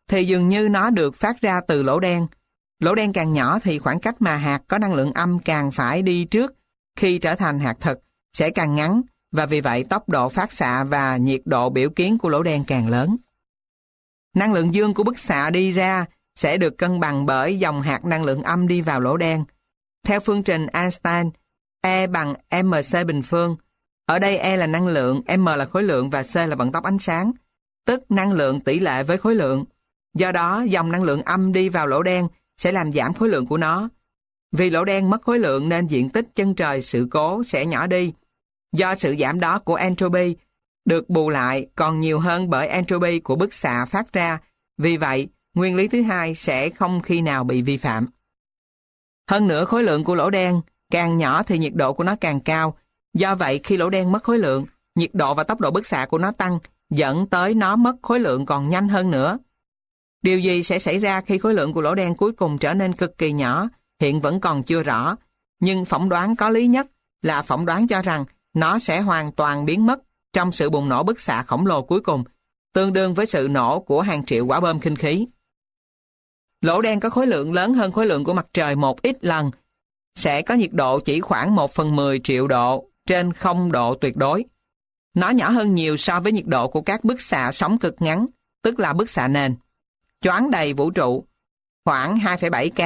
thì dường như nó được phát ra từ lỗ đen. Lỗ đen càng nhỏ thì khoảng cách mà hạt có năng lượng âm càng phải đi trước khi trở thành hạt thực sẽ càng ngắn, và vì vậy tốc độ phát xạ và nhiệt độ biểu kiến của lỗ đen càng lớn. Năng lượng dương của bức xạ đi ra sẽ được cân bằng bởi dòng hạt năng lượng âm đi vào lỗ đen. Theo phương trình Einstein, E bằng mc bình phương. Ở đây E là năng lượng, m là khối lượng và c là vận tốc ánh sáng, tức năng lượng tỷ lệ với khối lượng. Do đó, dòng năng lượng âm đi vào lỗ đen sẽ làm giảm khối lượng của nó. Vì lỗ đen mất khối lượng nên diện tích chân trời sự cố sẽ nhỏ đi. Do sự giảm đó của entropy được bù lại còn nhiều hơn bởi entropy của bức xạ phát ra. Vì vậy, nguyên lý thứ hai sẽ không khi nào bị vi phạm. Hơn nữa, khối lượng của lỗ đen càng nhỏ thì nhiệt độ của nó càng cao. Do vậy, khi lỗ đen mất khối lượng, nhiệt độ và tốc độ bức xạ của nó tăng, dẫn tới nó mất khối lượng còn nhanh hơn nữa. Điều gì sẽ xảy ra khi khối lượng của lỗ đen cuối cùng trở nên cực kỳ nhỏ, hiện vẫn còn chưa rõ. Nhưng phỏng đoán có lý nhất là phỏng đoán cho rằng nó sẽ hoàn toàn biến mất trong sự bùng nổ bức xạ khổng lồ cuối cùng, tương đương với sự nổ của hàng triệu quả bom khinh khí. Lỗ đen có khối lượng lớn hơn khối lượng của mặt trời một ít lần, sẽ có nhiệt độ chỉ khoảng một phần mười triệu độ trên không độ tuyệt đối. Nó nhỏ hơn nhiều so với nhiệt độ của các bức xạ sóng cực ngắn, tức là bức xạ nền, choán đầy vũ trụ, khoảng hai phẩy bảy K.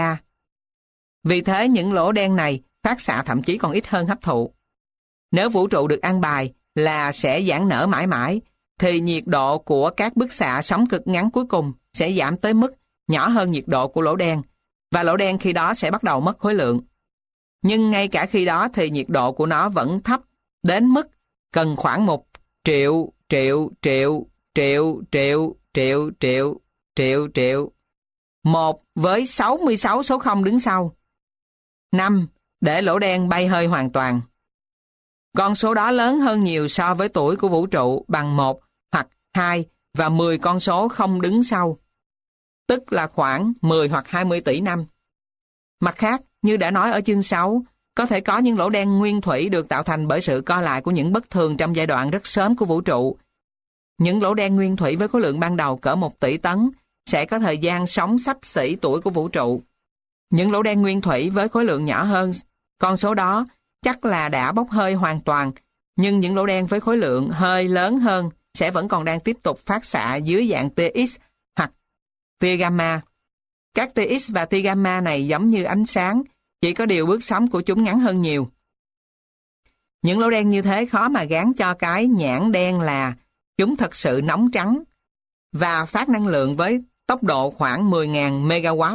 Vì thế những lỗ đen này phát xạ thậm chí còn ít hơn hấp thụ. Nếu vũ trụ được an bài là sẽ giãn nở mãi mãi, thì nhiệt độ của các bức xạ sóng cực ngắn cuối cùng sẽ giảm tới mức nhỏ hơn nhiệt độ của lỗ đen, và lỗ đen khi đó sẽ bắt đầu mất khối lượng. Nhưng ngay cả khi đó thì nhiệt độ của nó vẫn thấp đến mức cần khoảng một triệu, triệu, triệu, triệu, triệu, triệu, triệu, triệu, triệu. Một với sáu mươi sáu số không đứng sau. Năm, để lỗ đen bay hơi hoàn toàn. Con số đó lớn hơn nhiều so với tuổi của vũ trụ bằng một hoặc hai và mười con số không đứng sau, tức là khoảng mười hoặc hai mươi tỷ năm. Mặt khác, như đã nói ở chương sáu, có thể có những lỗ đen nguyên thủy được tạo thành bởi sự co lại của những bất thường trong giai đoạn rất sớm của vũ trụ. Những lỗ đen nguyên thủy với khối lượng ban đầu cỡ một tỷ tấn sẽ có thời gian sống xấp xỉ tuổi của vũ trụ. Những lỗ đen nguyên thủy với khối lượng nhỏ hơn con số đó chắc là đã bốc hơi hoàn toàn, nhưng những lỗ đen với khối lượng hơi lớn hơn sẽ vẫn còn đang tiếp tục phát xạ dưới dạng tê ích hoặc tia gamma. Các tê ích và tia gamma này giống như ánh sáng, chỉ có điều bước sóng của chúng ngắn hơn nhiều. Những lỗ đen như thế khó mà gán cho cái nhãn đen là chúng thật sự nóng trắng và phát năng lượng với tốc độ khoảng mười nghìn megawatt.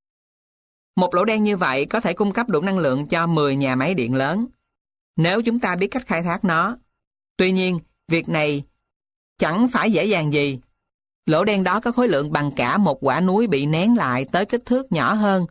Một lỗ đen như vậy có thể cung cấp đủ năng lượng cho mười nhà máy điện lớn, nếu chúng ta biết cách khai thác nó. Tuy nhiên, việc này chẳng phải dễ dàng gì. Lỗ đen đó có khối lượng bằng cả một quả núi bị nén lại tới kích thước nhỏ hơn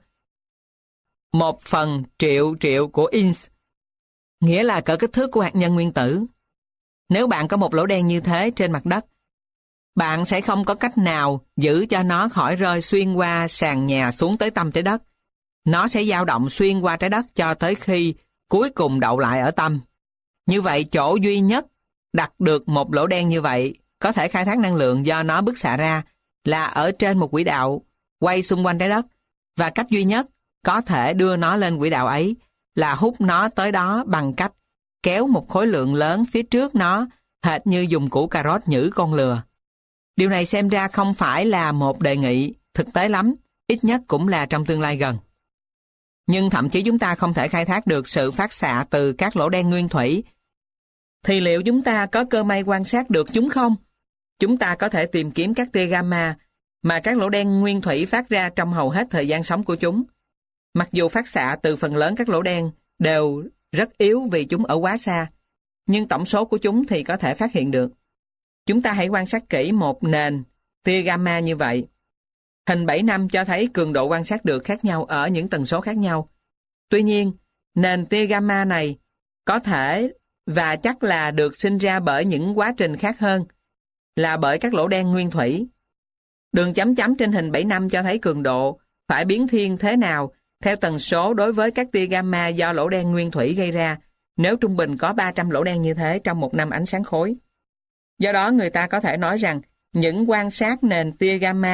một phần triệu triệu của inch, nghĩa là cỡ kích thước của hạt nhân nguyên tử. Nếu bạn có một lỗ đen như thế trên mặt đất, bạn sẽ không có cách nào giữ cho nó khỏi rơi xuyên qua sàn nhà xuống tới tâm trái đất. Nó sẽ dao động xuyên qua trái đất cho tới khi cuối cùng đậu lại ở tâm. Như vậy, chỗ duy nhất đặt được một lỗ đen như vậy có thể khai thác năng lượng do nó bức xạ ra là ở trên một quỹ đạo quay xung quanh trái đất, và cách duy nhất có thể đưa nó lên quỹ đạo ấy là hút nó tới đó bằng cách kéo một khối lượng lớn phía trước nó, hệt như dùng củ cà rốt nhử con lừa. Điều này xem ra không phải là một đề nghị thực tế lắm, ít nhất cũng là trong tương lai gần. Nhưng thậm chí chúng ta không thể khai thác được sự phát xạ từ các lỗ đen nguyên thủy, thì liệu chúng ta có cơ may quan sát được chúng không? Chúng ta có thể tìm kiếm các tia gamma mà các lỗ đen nguyên thủy phát ra trong hầu hết thời gian sống của chúng. Mặc dù phát xạ từ phần lớn các lỗ đen đều rất yếu vì chúng ở quá xa, nhưng tổng số của chúng thì có thể phát hiện được. Chúng ta hãy quan sát kỹ một nền tia gamma như vậy. Hình bảy năm cho thấy cường độ quan sát được khác nhau ở những tần số khác nhau. Tuy nhiên, nền tia gamma này có thể và chắc là được sinh ra bởi những quá trình khác hơn, là bởi các lỗ đen nguyên thủy. Đường chấm chấm trên hình bảy năm cho thấy cường độ phải biến thiên thế nào theo tần số đối với các tia gamma do lỗ đen nguyên thủy gây ra, nếu trung bình có ba trăm lỗ đen như thế trong một năm ánh sáng khối. Do đó người ta có thể nói rằng những quan sát nền tia gamma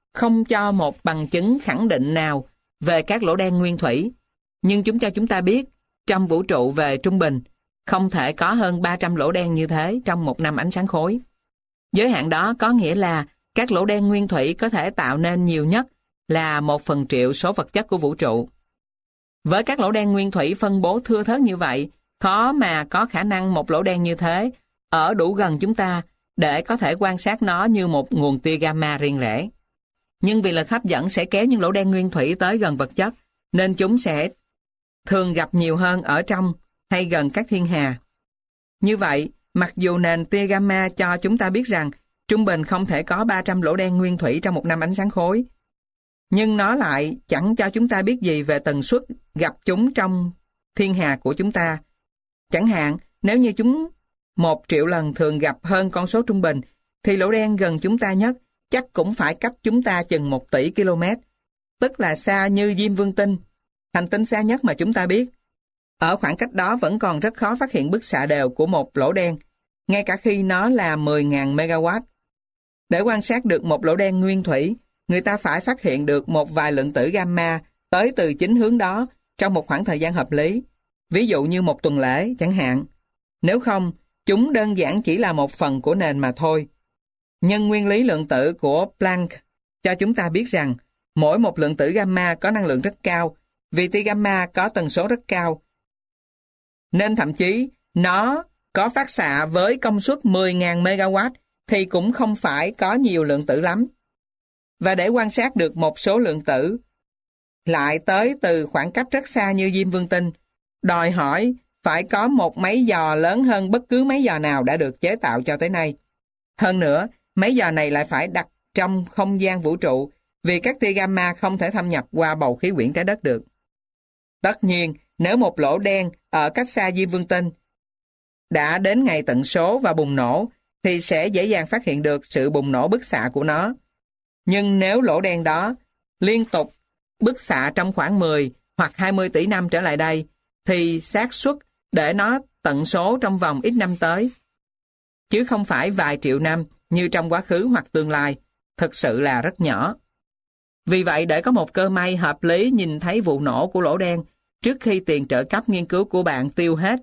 không cho một bằng chứng khẳng định nào về các lỗ đen nguyên thủy, nhưng chúng cho chúng ta biết trong vũ trụ về trung bình không thể có hơn ba trăm lỗ đen như thế trong một năm ánh sáng khối. Giới hạn đó có nghĩa là các lỗ đen nguyên thủy có thể tạo nên nhiều nhất là một phần triệu số vật chất của vũ trụ. Với các lỗ đen nguyên thủy phân bố thưa thớt như vậy, khó mà có khả năng một lỗ đen như thế ở đủ gần chúng ta để có thể quan sát nó như một nguồn tia gamma riêng rẽ. Nhưng vì lực hấp dẫn sẽ kéo những lỗ đen nguyên thủy tới gần vật chất, nên chúng sẽ thường gặp nhiều hơn ở trong hay gần các thiên hà. Như vậy, mặc dù nền tia gamma cho chúng ta biết rằng trung bình không thể có ba trăm lỗ đen nguyên thủy trong một năm ánh sáng khối, nhưng nó lại chẳng cho chúng ta biết gì về tần suất gặp chúng trong thiên hà của chúng ta. Chẳng hạn, nếu như chúng một triệu lần thường gặp hơn con số trung bình, thì lỗ đen gần chúng ta nhất chắc cũng phải cách chúng ta chừng một tỷ km, tức là xa như Diêm Vương Tinh, hành tinh xa nhất mà chúng ta biết. Ở khoảng cách đó vẫn còn rất khó phát hiện bức xạ đều của một lỗ đen, ngay cả khi nó là mười nghìn megawatt. Để quan sát được một lỗ đen nguyên thủy, người ta phải phát hiện được một vài lượng tử gamma tới từ chính hướng đó trong một khoảng thời gian hợp lý, ví dụ như một tuần lễ chẳng hạn. Nếu không, chúng đơn giản chỉ là một phần của nền mà thôi. Nhân nguyên lý lượng tử của Planck cho chúng ta biết rằng mỗi một lượng tử gamma có năng lượng rất cao, vì tia gamma có tần số rất cao. Nên thậm chí nó có phát xạ với công suất mười nghìn megawatt thì cũng không phải có nhiều lượng tử lắm. Và để quan sát được một số lượng tử lại tới từ khoảng cách rất xa như Diêm Vương Tinh, đòi hỏi phải có một máy dò lớn hơn bất cứ máy dò nào đã được chế tạo cho tới nay. Hơn nữa, máy dò này lại phải đặt trong không gian vũ trụ, vì các tia gamma không thể thâm nhập qua bầu khí quyển trái đất được. Tất nhiên, nếu một lỗ đen ở cách xa Diêm Vương Tinh đã đến ngày tận số và bùng nổ, thì sẽ dễ dàng phát hiện được sự bùng nổ bức xạ của nó. Nhưng nếu lỗ đen đó liên tục bức xạ trong khoảng mười hoặc hai mươi tỷ năm trở lại đây, thì xác suất để nó tận số trong vòng ít năm tới, chứ không phải vài triệu năm như trong quá khứ hoặc tương lai, thực sự là rất nhỏ. Vì vậy, để có một cơ may hợp lý nhìn thấy vụ nổ của lỗ đen trước khi tiền trợ cấp nghiên cứu của bạn tiêu hết,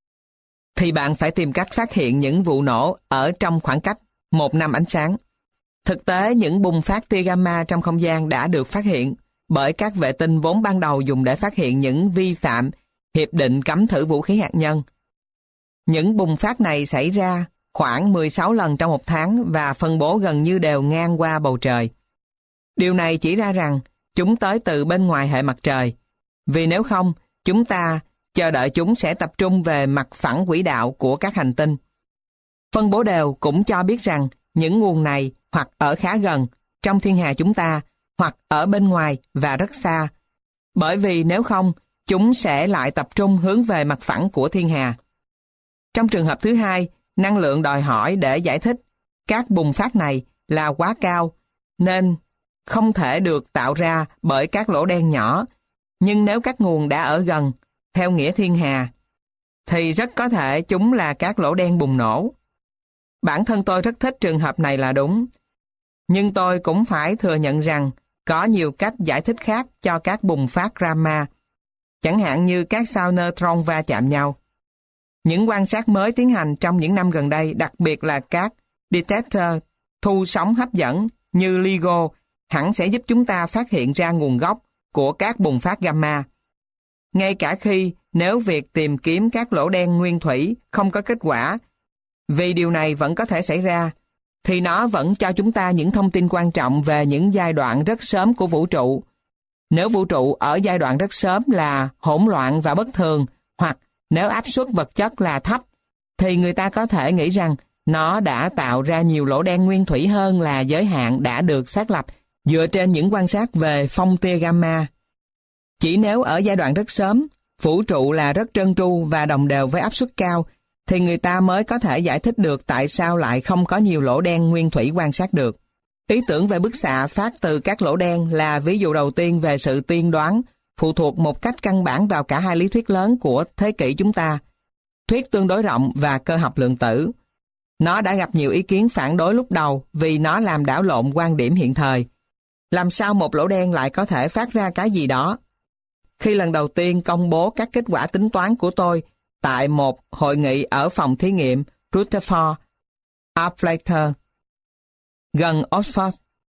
thì bạn phải tìm cách phát hiện những vụ nổ ở trong khoảng cách một năm ánh sáng. Thực tế, những bùng phát tia gamma trong không gian đã được phát hiện bởi các vệ tinh vốn ban đầu dùng để phát hiện những vi phạm Hiệp định cấm thử vũ khí hạt nhân. Những bùng phát này xảy ra khoảng mười sáu lần trong một tháng và phân bố gần như đều ngang qua bầu trời. Điều này chỉ ra rằng chúng tới từ bên ngoài hệ mặt trời, vì nếu không, chúng ta chờ đợi chúng sẽ tập trung về mặt phẳng quỹ đạo của các hành tinh. Phân bố đều cũng cho biết rằng những nguồn này hoặc ở khá gần, trong thiên hà chúng ta, hoặc ở bên ngoài và rất xa, bởi vì nếu không, chúng sẽ lại tập trung hướng về mặt phẳng của thiên hà. Trong trường hợp thứ hai, năng lượng đòi hỏi để giải thích các bùng phát này là quá cao, nên không thể được tạo ra bởi các lỗ đen nhỏ. Nhưng nếu các nguồn đã ở gần, theo nghĩa thiên hà, thì rất có thể chúng là các lỗ đen bùng nổ. Bản thân tôi rất thích trường hợp này là đúng. Nhưng tôi cũng phải thừa nhận rằng có nhiều cách giải thích khác cho các bùng phát gamma, chẳng hạn như các sao neutron va chạm nhau. Những quan sát mới tiến hành trong những năm gần đây, đặc biệt là các detector thu sóng hấp dẫn như LIGO, hẳn sẽ giúp chúng ta phát hiện ra nguồn gốc của các bùng phát gamma. Ngay cả khi nếu việc tìm kiếm các lỗ đen nguyên thủy không có kết quả, vì điều này vẫn có thể xảy ra, thì nó vẫn cho chúng ta những thông tin quan trọng về những giai đoạn rất sớm của vũ trụ. Nếu vũ trụ ở giai đoạn rất sớm là hỗn loạn và bất thường, hoặc nếu áp suất vật chất là thấp, thì người ta có thể nghĩ rằng nó đã tạo ra nhiều lỗ đen nguyên thủy hơn là giới hạn đã được xác lập dựa trên những quan sát về phong tia gamma. Chỉ nếu ở giai đoạn rất sớm, vũ trụ là rất trơn tru và đồng đều với áp suất cao, thì người ta mới có thể giải thích được tại sao lại không có nhiều lỗ đen nguyên thủy quan sát được. Ý tưởng về bức xạ phát từ các lỗ đen là ví dụ đầu tiên về sự tiên đoán, phụ thuộc một cách căn bản vào cả hai lý thuyết lớn của thế kỷ chúng ta, thuyết tương đối rộng và cơ học lượng tử. Nó đã gặp nhiều ý kiến phản đối lúc đầu vì nó làm đảo lộn quan điểm hiện thời. Làm sao một lỗ đen lại có thể phát ra cái gì đó? Khi lần đầu tiên công bố các kết quả tính toán của tôi tại một hội nghị ở phòng thí nghiệm Rutherford Apparatus gần Oxford,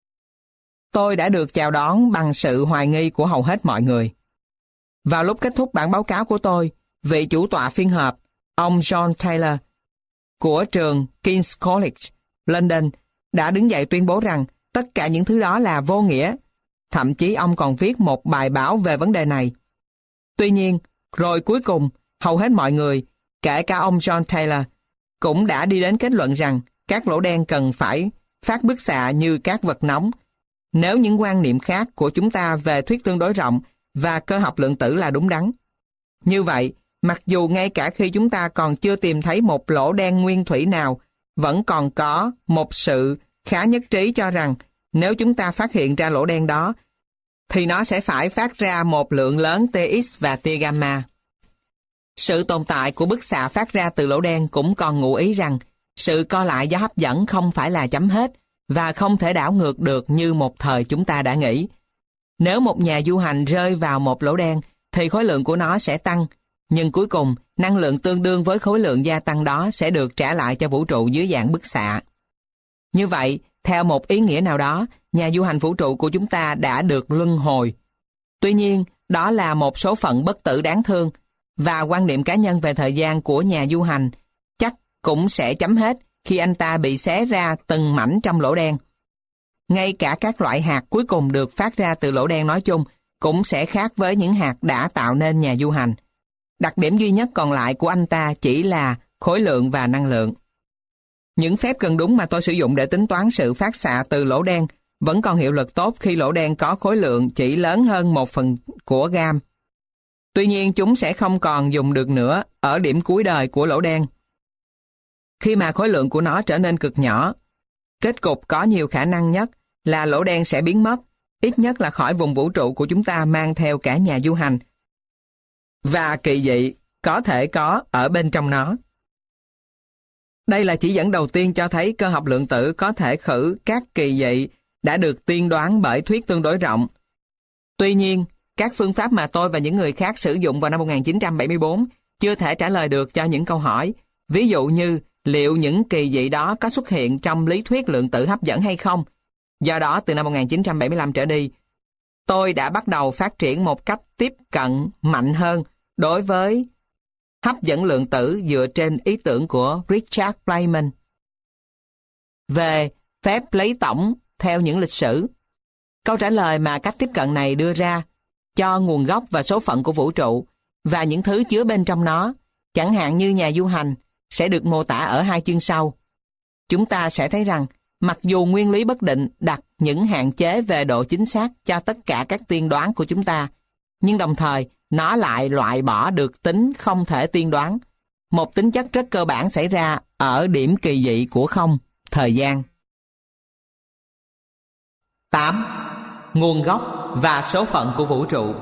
tôi đã được chào đón bằng sự hoài nghi của hầu hết mọi người. Vào lúc kết thúc bản báo cáo của tôi, vị chủ tọa phiên họp, ông John Taylor của trường King's College, London, đã đứng dậy tuyên bố rằng tất cả những thứ đó là vô nghĩa. Thậm chí ông còn viết một bài báo về vấn đề này. Tuy nhiên, rồi cuối cùng, hầu hết mọi người, kể cả ông John Taylor, cũng đã đi đến kết luận rằng các lỗ đen cần phải phát bức xạ như các vật nóng. Nếu những quan niệm khác của chúng ta về thuyết tương đối rộng và cơ học lượng tử là đúng đắn. Như vậy, mặc dù ngay cả khi chúng ta còn chưa tìm thấy một lỗ đen nguyên thủy nào, vẫn còn có một sự khá nhất trí cho rằng nếu chúng ta phát hiện ra lỗ đen đó, thì nó sẽ phải phát ra một lượng lớn tia X và tia gamma. Sự tồn tại của bức xạ phát ra từ lỗ đen cũng còn ngụ ý rằng sự co lại do hấp dẫn không phải là chấm hết và không thể đảo ngược được như một thời chúng ta đã nghĩ. Nếu một nhà du hành rơi vào một lỗ đen thì khối lượng của nó sẽ tăng, nhưng cuối cùng năng lượng tương đương với khối lượng gia tăng đó sẽ được trả lại cho vũ trụ dưới dạng bức xạ. Như vậy, theo một ý nghĩa nào đó, nhà du hành vũ trụ của chúng ta đã được luân hồi. Tuy nhiên, đó là một số phận bất tử đáng thương, và quan niệm cá nhân về thời gian của nhà du hành chắc cũng sẽ chấm hết khi anh ta bị xé ra từng mảnh trong lỗ đen. Ngay cả các loại hạt cuối cùng được phát ra từ lỗ đen nói chung cũng sẽ khác với những hạt đã tạo nên nhà du hành. Đặc điểm duy nhất còn lại của anh ta chỉ là khối lượng và năng lượng. Những phép gần đúng mà tôi sử dụng để tính toán sự phát xạ từ lỗ đen vẫn còn hiệu lực tốt khi lỗ đen có khối lượng chỉ lớn hơn một phần của gam. Tuy nhiên chúng sẽ không còn dùng được nữa ở điểm cuối đời của lỗ đen. Khi mà khối lượng của nó trở nên cực nhỏ, kết cục có nhiều khả năng nhất là lỗ đen sẽ biến mất, ít nhất là khỏi vùng vũ trụ của chúng ta mang theo cả nhà du hành. Và kỳ dị có thể có ở bên trong nó. Đây là chỉ dẫn đầu tiên cho thấy cơ học lượng tử có thể khử các kỳ dị đã được tiên đoán bởi thuyết tương đối rộng. Tuy nhiên, các phương pháp mà tôi và những người khác sử dụng vào năm một nghìn chín trăm bảy mươi tư chưa thể trả lời được cho những câu hỏi, ví dụ như liệu những kỳ dị đó có xuất hiện trong lý thuyết lượng tử hấp dẫn hay không. Do đó, từ năm một nghìn chín trăm bảy mươi lăm trở đi, tôi đã bắt đầu phát triển một cách tiếp cận mạnh hơn đối với hấp dẫn lượng tử dựa trên ý tưởng của Richard Feynman về phép lấy tổng theo những lịch sử. Câu trả lời mà cách tiếp cận này đưa ra cho nguồn gốc và số phận của vũ trụ và những thứ chứa bên trong nó, chẳng hạn như nhà du hành, sẽ được mô tả ở hai chương sau. Chúng ta sẽ thấy rằng, mặc dù nguyên lý bất định đặt những hạn chế về độ chính xác cho tất cả các tiên đoán của chúng ta, nhưng đồng thời nó lại loại bỏ được tính không thể tiên đoán, một tính chất rất cơ bản xảy ra ở điểm kỳ dị của không, thời gian. tám. Nguồn gốc và số phận của vũ trụ.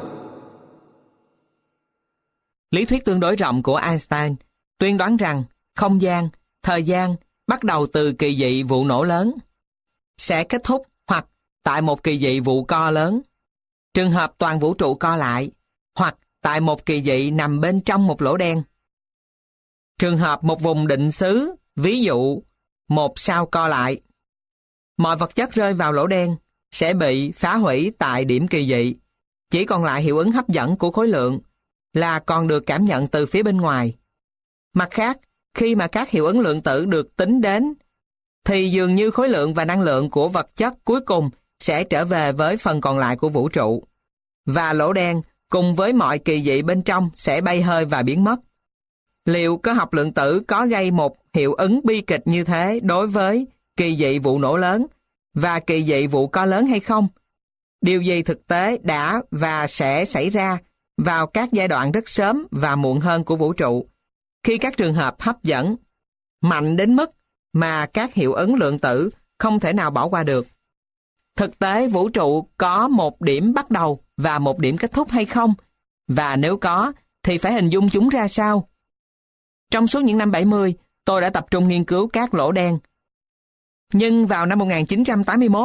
Lý thuyết tương đối rộng của Einstein tuyên đoán rằng không gian, thời gian bắt đầu từ kỳ dị vụ nổ lớn, sẽ kết thúc hoặc tại một kỳ dị vụ co lớn, trường hợp toàn vũ trụ co lại, hoặc tại một kỳ dị nằm bên trong một lỗ đen. Trường hợp một vùng định xứ, ví dụ một sao co lại, mọi vật chất rơi vào lỗ đen sẽ bị phá hủy tại điểm kỳ dị, chỉ còn lại hiệu ứng hấp dẫn của khối lượng là còn được cảm nhận từ phía bên ngoài. Mặt khác, khi mà các hiệu ứng lượng tử được tính đến, thì dường như khối lượng và năng lượng của vật chất cuối cùng sẽ trở về với phần còn lại của vũ trụ, và lỗ đen cùng với mọi kỳ dị bên trong sẽ bay hơi và biến mất. Liệu cơ học lượng tử có gây một hiệu ứng bi kịch như thế đối với kỳ dị vụ nổ lớn và kỳ dị vụ co lớn hay không? Điều gì thực tế đã và sẽ xảy ra vào các giai đoạn rất sớm và muộn hơn của vũ trụ, khi các trường hợp hấp dẫn mạnh đến mức mà các hiệu ứng lượng tử không thể nào bỏ qua được? Thực tế vũ trụ có một điểm bắt đầu và một điểm kết thúc hay không? Và nếu có, thì phải hình dung chúng ra sao? Trong suốt những năm bảy mươi, tôi đã tập trung nghiên cứu các lỗ đen. Nhưng vào năm một nghìn chín trăm tám mươi mốt,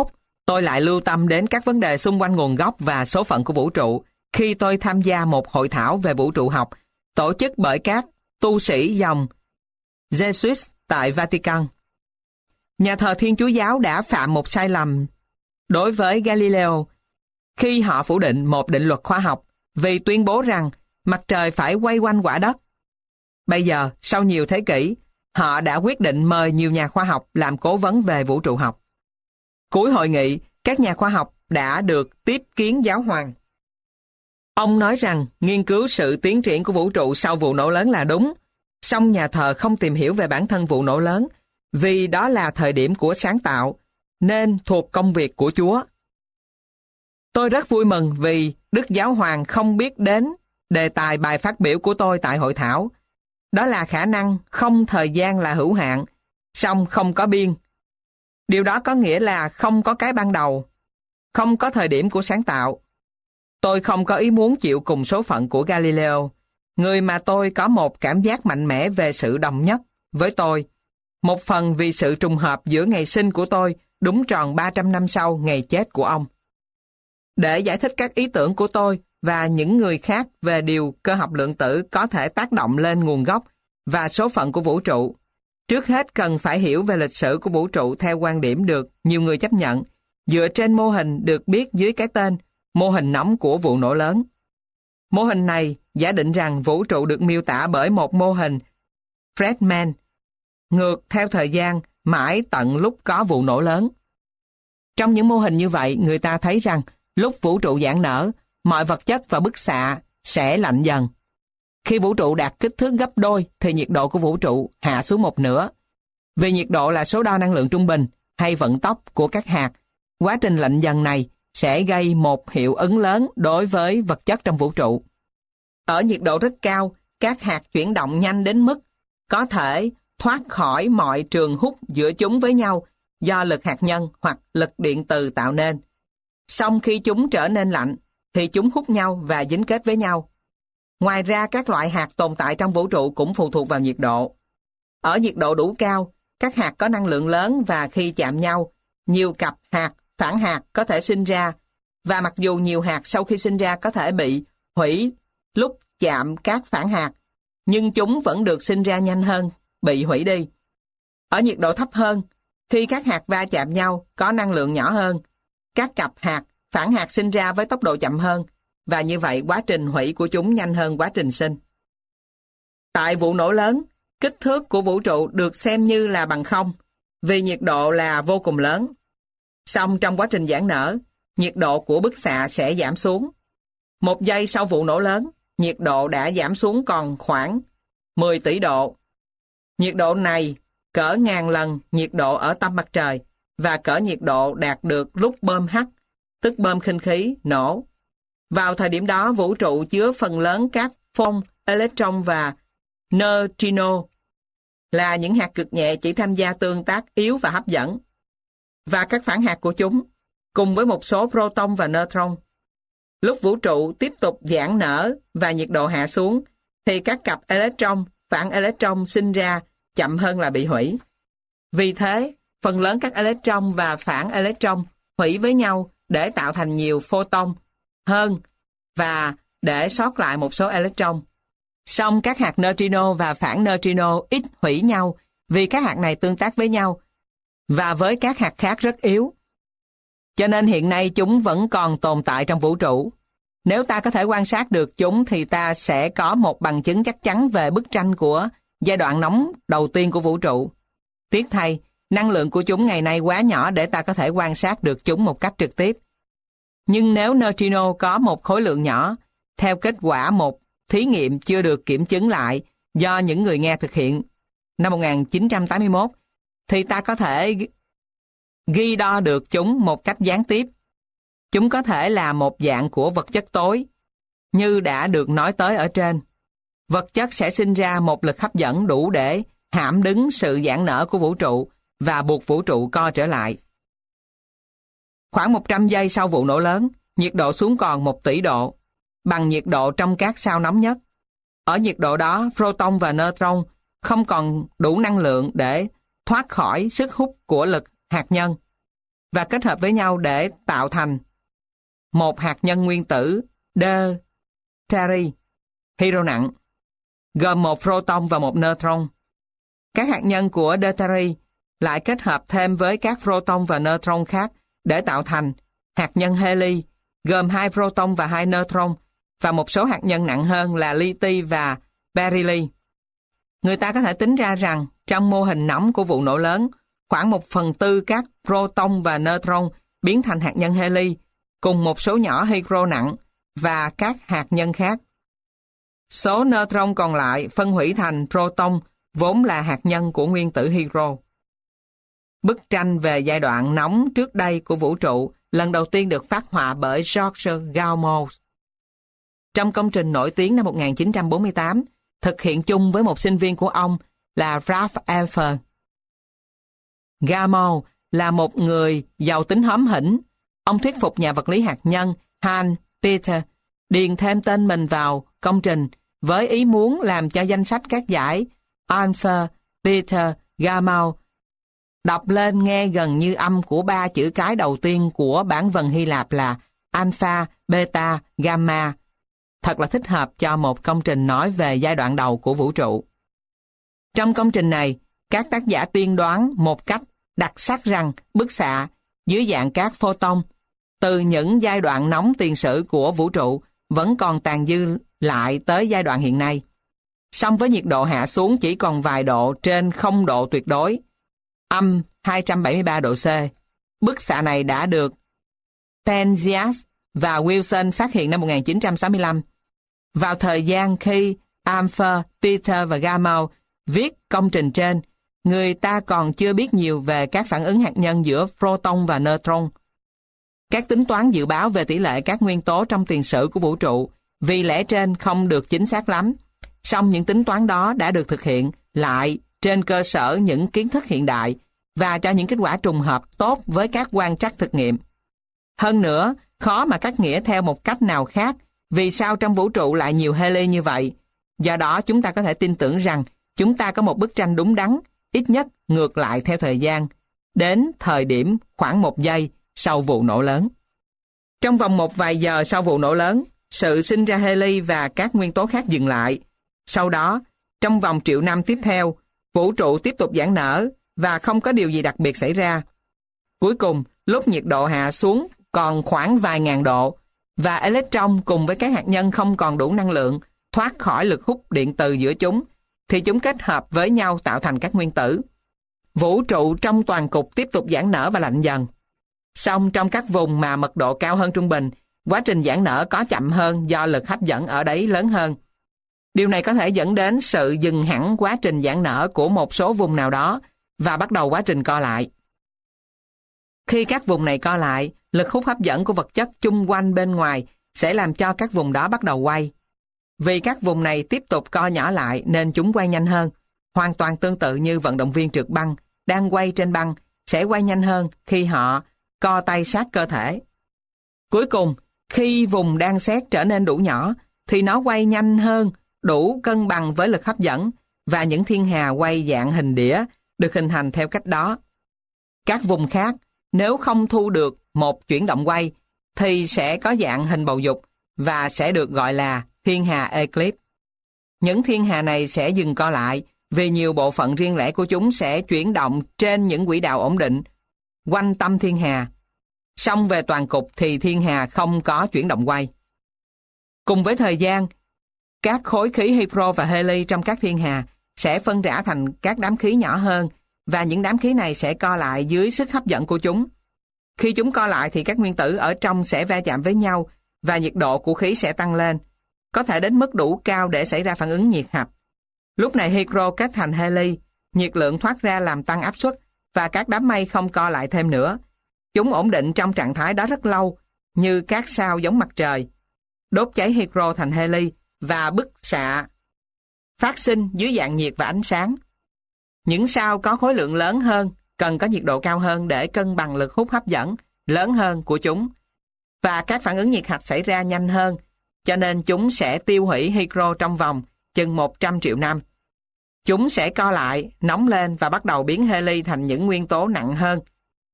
Tôi lại lưu tâm đến các vấn đề xung quanh nguồn gốc và số phận của vũ trụ khi tôi tham gia một hội thảo về vũ trụ học tổ chức bởi các tu sĩ dòng Jesuit tại Vatican. Nhà thờ Thiên Chúa Giáo đã phạm một sai lầm đối với Galileo khi họ phủ định một định luật khoa học vì tuyên bố rằng mặt trời phải quay quanh quả đất. Bây giờ, sau nhiều thế kỷ, họ đã quyết định mời nhiều nhà khoa học làm cố vấn về vũ trụ học. Cuối hội nghị, các nhà khoa học đã được tiếp kiến giáo hoàng. Ông nói rằng nghiên cứu sự tiến triển của vũ trụ sau vụ nổ lớn là đúng, song nhà thờ không tìm hiểu về bản thân vụ nổ lớn, vì đó là thời điểm của sáng tạo, nên thuộc công việc của Chúa. Tôi rất vui mừng vì Đức Giáo Hoàng không biết đến đề tài bài phát biểu của tôi tại hội thảo. Đó là khả năng không thời gian là hữu hạn, song không có biên. Điều đó có nghĩa là không có cái ban đầu, không có thời điểm của sáng tạo. Tôi không có ý muốn chịu cùng số phận của Galileo, người mà tôi có một cảm giác mạnh mẽ về sự đồng nhất với tôi. Một phần vì sự trùng hợp giữa ngày sinh của tôi đúng tròn ba trăm năm sau ngày chết của ông. Để giải thích các ý tưởng của tôi và những người khác về điều cơ học lượng tử có thể tác động lên nguồn gốc và số phận của vũ trụ, trước hết cần phải hiểu về lịch sử của vũ trụ theo quan điểm được nhiều người chấp nhận, dựa trên mô hình được biết dưới cái tên mô hình nóng của vụ nổ lớn. Mô hình này giả định rằng vũ trụ được miêu tả bởi một mô hình Friedman, ngược theo thời gian mãi tận lúc có vụ nổ lớn. Trong những mô hình như vậy, người ta thấy rằng lúc vũ trụ giãn nở, mọi vật chất và bức xạ sẽ lạnh dần. Khi vũ trụ đạt kích thước gấp đôi thì nhiệt độ của vũ trụ hạ xuống một nửa. Vì nhiệt độ là số đo năng lượng trung bình hay vận tốc của các hạt, quá trình lạnh dần này sẽ gây một hiệu ứng lớn đối với vật chất trong vũ trụ. Ở nhiệt độ rất cao, các hạt chuyển động nhanh đến mức có thể thoát khỏi mọi trường hút giữa chúng với nhau do lực hạt nhân hoặc lực điện từ tạo nên. Song khi chúng trở nên lạnh, thì chúng hút nhau và dính kết với nhau. Ngoài ra, các loại hạt tồn tại trong vũ trụ cũng phụ thuộc vào nhiệt độ. Ở nhiệt độ đủ cao, các hạt có năng lượng lớn và khi chạm nhau, nhiều cặp hạt, phản hạt có thể sinh ra, và mặc dù nhiều hạt sau khi sinh ra có thể bị hủy lúc chạm các phản hạt, nhưng chúng vẫn được sinh ra nhanh hơn, bị hủy đi. Ở nhiệt độ thấp hơn, khi các hạt va chạm nhau có năng lượng nhỏ hơn, các cặp hạt, phản hạt sinh ra với tốc độ chậm hơn, và như vậy quá trình hủy của chúng nhanh hơn quá trình sinh. Tại vụ nổ lớn, kích thước của vũ trụ được xem như là bằng không, vì nhiệt độ là vô cùng lớn. Song trong quá trình giãn nở, nhiệt độ của bức xạ sẽ giảm xuống. Một giây sau vụ nổ lớn, nhiệt độ đã giảm xuống còn khoảng mười tỷ độ. Nhiệt độ này cỡ ngàn lần nhiệt độ ở tâm mặt trời và cỡ nhiệt độ đạt được lúc bơm H, tức bơm khinh khí, nổ. Vào thời điểm đó, vũ trụ chứa phần lớn các phôn, electron và neutrino, là những hạt cực nhẹ chỉ tham gia tương tác yếu và hấp dẫn, và các phản hạt của chúng, cùng với một số proton và neutron. Lúc vũ trụ tiếp tục giãn nở và nhiệt độ hạ xuống, thì các cặp electron, phản electron sinh ra chậm hơn là bị hủy. Vì thế, phần lớn các electron và phản electron hủy với nhau để tạo thành nhiều photon hơn và để sót lại một số electron. Song các hạt neutrino và phản neutrino ít hủy nhau vì các hạt này tương tác với nhau và với các hạt khác rất yếu. Cho nên hiện nay chúng vẫn còn tồn tại trong vũ trụ. Nếu ta có thể quan sát được chúng thì ta sẽ có một bằng chứng chắc chắn về bức tranh của giai đoạn nóng đầu tiên của vũ trụ. Tiếc thay, năng lượng của chúng ngày nay quá nhỏ để ta có thể quan sát được chúng một cách trực tiếp. Nhưng nếu neutrino có một khối lượng nhỏ, theo kết quả một thí nghiệm chưa được kiểm chứng lại do những người Nga thực hiện năm một nghìn chín trăm tám mươi mốt, thì ta có thể ghi đo được chúng một cách gián tiếp. Chúng có thể là một dạng của vật chất tối, như đã được nói tới ở trên. Vật chất sẽ sinh ra một lực hấp dẫn đủ để hãm đứng sự giãn nở của vũ trụ và buộc vũ trụ co trở lại. Khoảng một trăm giây sau vụ nổ lớn, nhiệt độ xuống còn một tỷ độ, bằng nhiệt độ trong các sao nóng nhất. Ở nhiệt độ đó, proton và neutron không còn đủ năng lượng để thoát khỏi sức hút của lực hạt nhân. và kết hợp với nhau để tạo thành một hạt nhân nguyên tử deuteri, hydro nặng, gồm một proton và một neutron. Các hạt nhân của deuteri lại kết hợp thêm với các proton và neutron khác để tạo thành hạt nhân heli, gồm hai proton và hai neutron, và một số hạt nhân nặng hơn là li-ti và beryllium. Người ta có thể tính ra rằng trong mô hình nóng của vụ nổ lớn, khoảng một phần tư các proton và neutron biến thành hạt nhân heli, cùng một số nhỏ hydro nặng và các hạt nhân khác. Số neutron còn lại phân hủy thành proton, vốn là hạt nhân của nguyên tử hydro. Bức tranh về giai đoạn nóng trước đây của vũ trụ lần đầu tiên được phác họa bởi George Gamow trong công trình nổi tiếng năm một nghìn chín trăm bốn mươi tám, thực hiện chung với một sinh viên của ông là Ralph Elfer. Gamow là một người giàu tính hóm hỉnh. Ông thuyết phục nhà vật lý hạt nhân Hans Peter điền thêm tên mình vào công trình với ý muốn làm cho danh sách các giải Alpha, Beta, Gamma đọc lên nghe gần như âm của ba chữ cái đầu tiên của bản vần Hy Lạp là Alpha, Beta, Gamma. Thật là thích hợp cho một công trình nói về giai đoạn đầu của vũ trụ. Trong công trình này, các tác giả tiên đoán một cách đặc sắc rằng bức xạ dưới dạng các photon từ những giai đoạn nóng tiền sử của vũ trụ vẫn còn tàn dư lại tới giai đoạn hiện nay. Song với nhiệt độ hạ xuống chỉ còn vài độ trên không độ tuyệt đối, âm hai trăm bảy mươi ba độ C, bức xạ này đã được Penzias và Wilson phát hiện năm một nghìn chín trăm sáu mươi lăm. Vào thời gian khi Alpha, Peter và Gamma viết công trình trên, người ta còn chưa biết nhiều về các phản ứng hạt nhân giữa proton và neutron. Các tính toán dự báo về tỷ lệ các nguyên tố trong tiền sử của vũ trụ vì lẽ trên không được chính xác lắm, song những tính toán đó đã được thực hiện lại trên cơ sở những kiến thức hiện đại và cho những kết quả trùng hợp tốt với các quan trắc thực nghiệm. Hơn nữa, khó mà cắt nghĩa theo một cách nào khác vì sao trong vũ trụ lại nhiều heli như vậy. Do đó chúng ta có thể tin tưởng rằng chúng ta có một bức tranh đúng đắn, ít nhất ngược lại theo thời gian, đến thời điểm khoảng một giây sau vụ nổ lớn. Trong vòng một vài giờ sau vụ nổ lớn, sự sinh ra heli và các nguyên tố khác dừng lại. Sau đó, trong vòng triệu năm tiếp theo, vũ trụ tiếp tục giãn nở và không có điều gì đặc biệt xảy ra. Cuối cùng, lúc nhiệt độ hạ xuống còn khoảng vài ngàn độ và electron cùng với các hạt nhân không còn đủ năng lượng thoát khỏi lực hút điện từ giữa chúng, thì chúng kết hợp với nhau tạo thành các nguyên tử. Vũ trụ trong toàn cục tiếp tục giãn nở và lạnh dần. Song trong các vùng mà mật độ cao hơn trung bình, quá trình giãn nở có chậm hơn do lực hấp dẫn ở đấy lớn hơn. Điều này có thể dẫn đến sự dừng hẳn quá trình giãn nở của một số vùng nào đó và bắt đầu quá trình co lại. Khi các vùng này co lại, lực hút hấp dẫn của vật chất chung quanh bên ngoài sẽ làm cho các vùng đó bắt đầu quay. Vì các vùng này tiếp tục co nhỏ lại nên chúng quay nhanh hơn, hoàn toàn tương tự như vận động viên trượt băng đang quay trên băng sẽ quay nhanh hơn khi họ co tay sát cơ thể. Cuối cùng, khi vùng đang xét trở nên đủ nhỏ, thì nó quay nhanh hơn, đủ cân bằng với lực hấp dẫn, và những thiên hà quay dạng hình đĩa được hình thành theo cách đó. Các vùng khác, nếu không thu được một chuyển động quay, thì sẽ có dạng hình bầu dục và sẽ được gọi là thiên hà eclipse. Những thiên hà này sẽ dừng co lại vì nhiều bộ phận riêng lẻ của chúng sẽ chuyển động trên những quỹ đạo ổn định quanh tâm thiên hà. Song về toàn cục thì thiên hà không có chuyển động quay. Cùng với thời gian, các khối khí hydro và heli trong các thiên hà sẽ phân rã thành các đám khí nhỏ hơn và những đám khí này sẽ co lại dưới sức hấp dẫn của chúng. Khi chúng co lại thì các nguyên tử ở trong sẽ va chạm với nhau và nhiệt độ của khí sẽ tăng lên, có thể đến mức đủ cao để xảy ra phản ứng nhiệt hạch. Lúc này hydro kết thành heli, nhiệt lượng thoát ra làm tăng áp suất và các đám mây không co lại thêm nữa. Chúng ổn định trong trạng thái đó rất lâu, như các sao giống mặt trời. Đốt cháy hydro thành heli và bức xạ phát sinh dưới dạng nhiệt và ánh sáng. Những sao có khối lượng lớn hơn cần có nhiệt độ cao hơn để cân bằng lực hút hấp dẫn lớn hơn của chúng. Và các phản ứng nhiệt hạch xảy ra nhanh hơn, cho nên chúng sẽ tiêu hủy hydro trong vòng chừng một trăm triệu năm. Chúng sẽ co lại, nóng lên và bắt đầu biến heli thành những nguyên tố nặng hơn.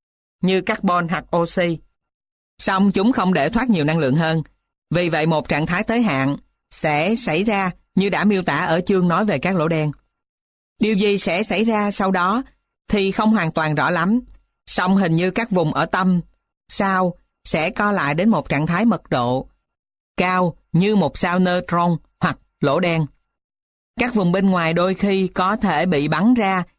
như carbon hoặc oxy. Song chúng không để thoát nhiều năng lượng hơn. Vì vậy một trạng thái tới hạn sẽ xảy ra như đã miêu tả ở chương nói về các lỗ đen. Điều gì sẽ xảy ra sau đó thì không hoàn toàn rõ lắm. Song hình như các vùng ở tâm sao sẽ co lại đến một trạng thái mật độ cao như một sao neutron hoặc lỗ đen. Các vùng bên ngoài đôi khi có thể bị bắn ra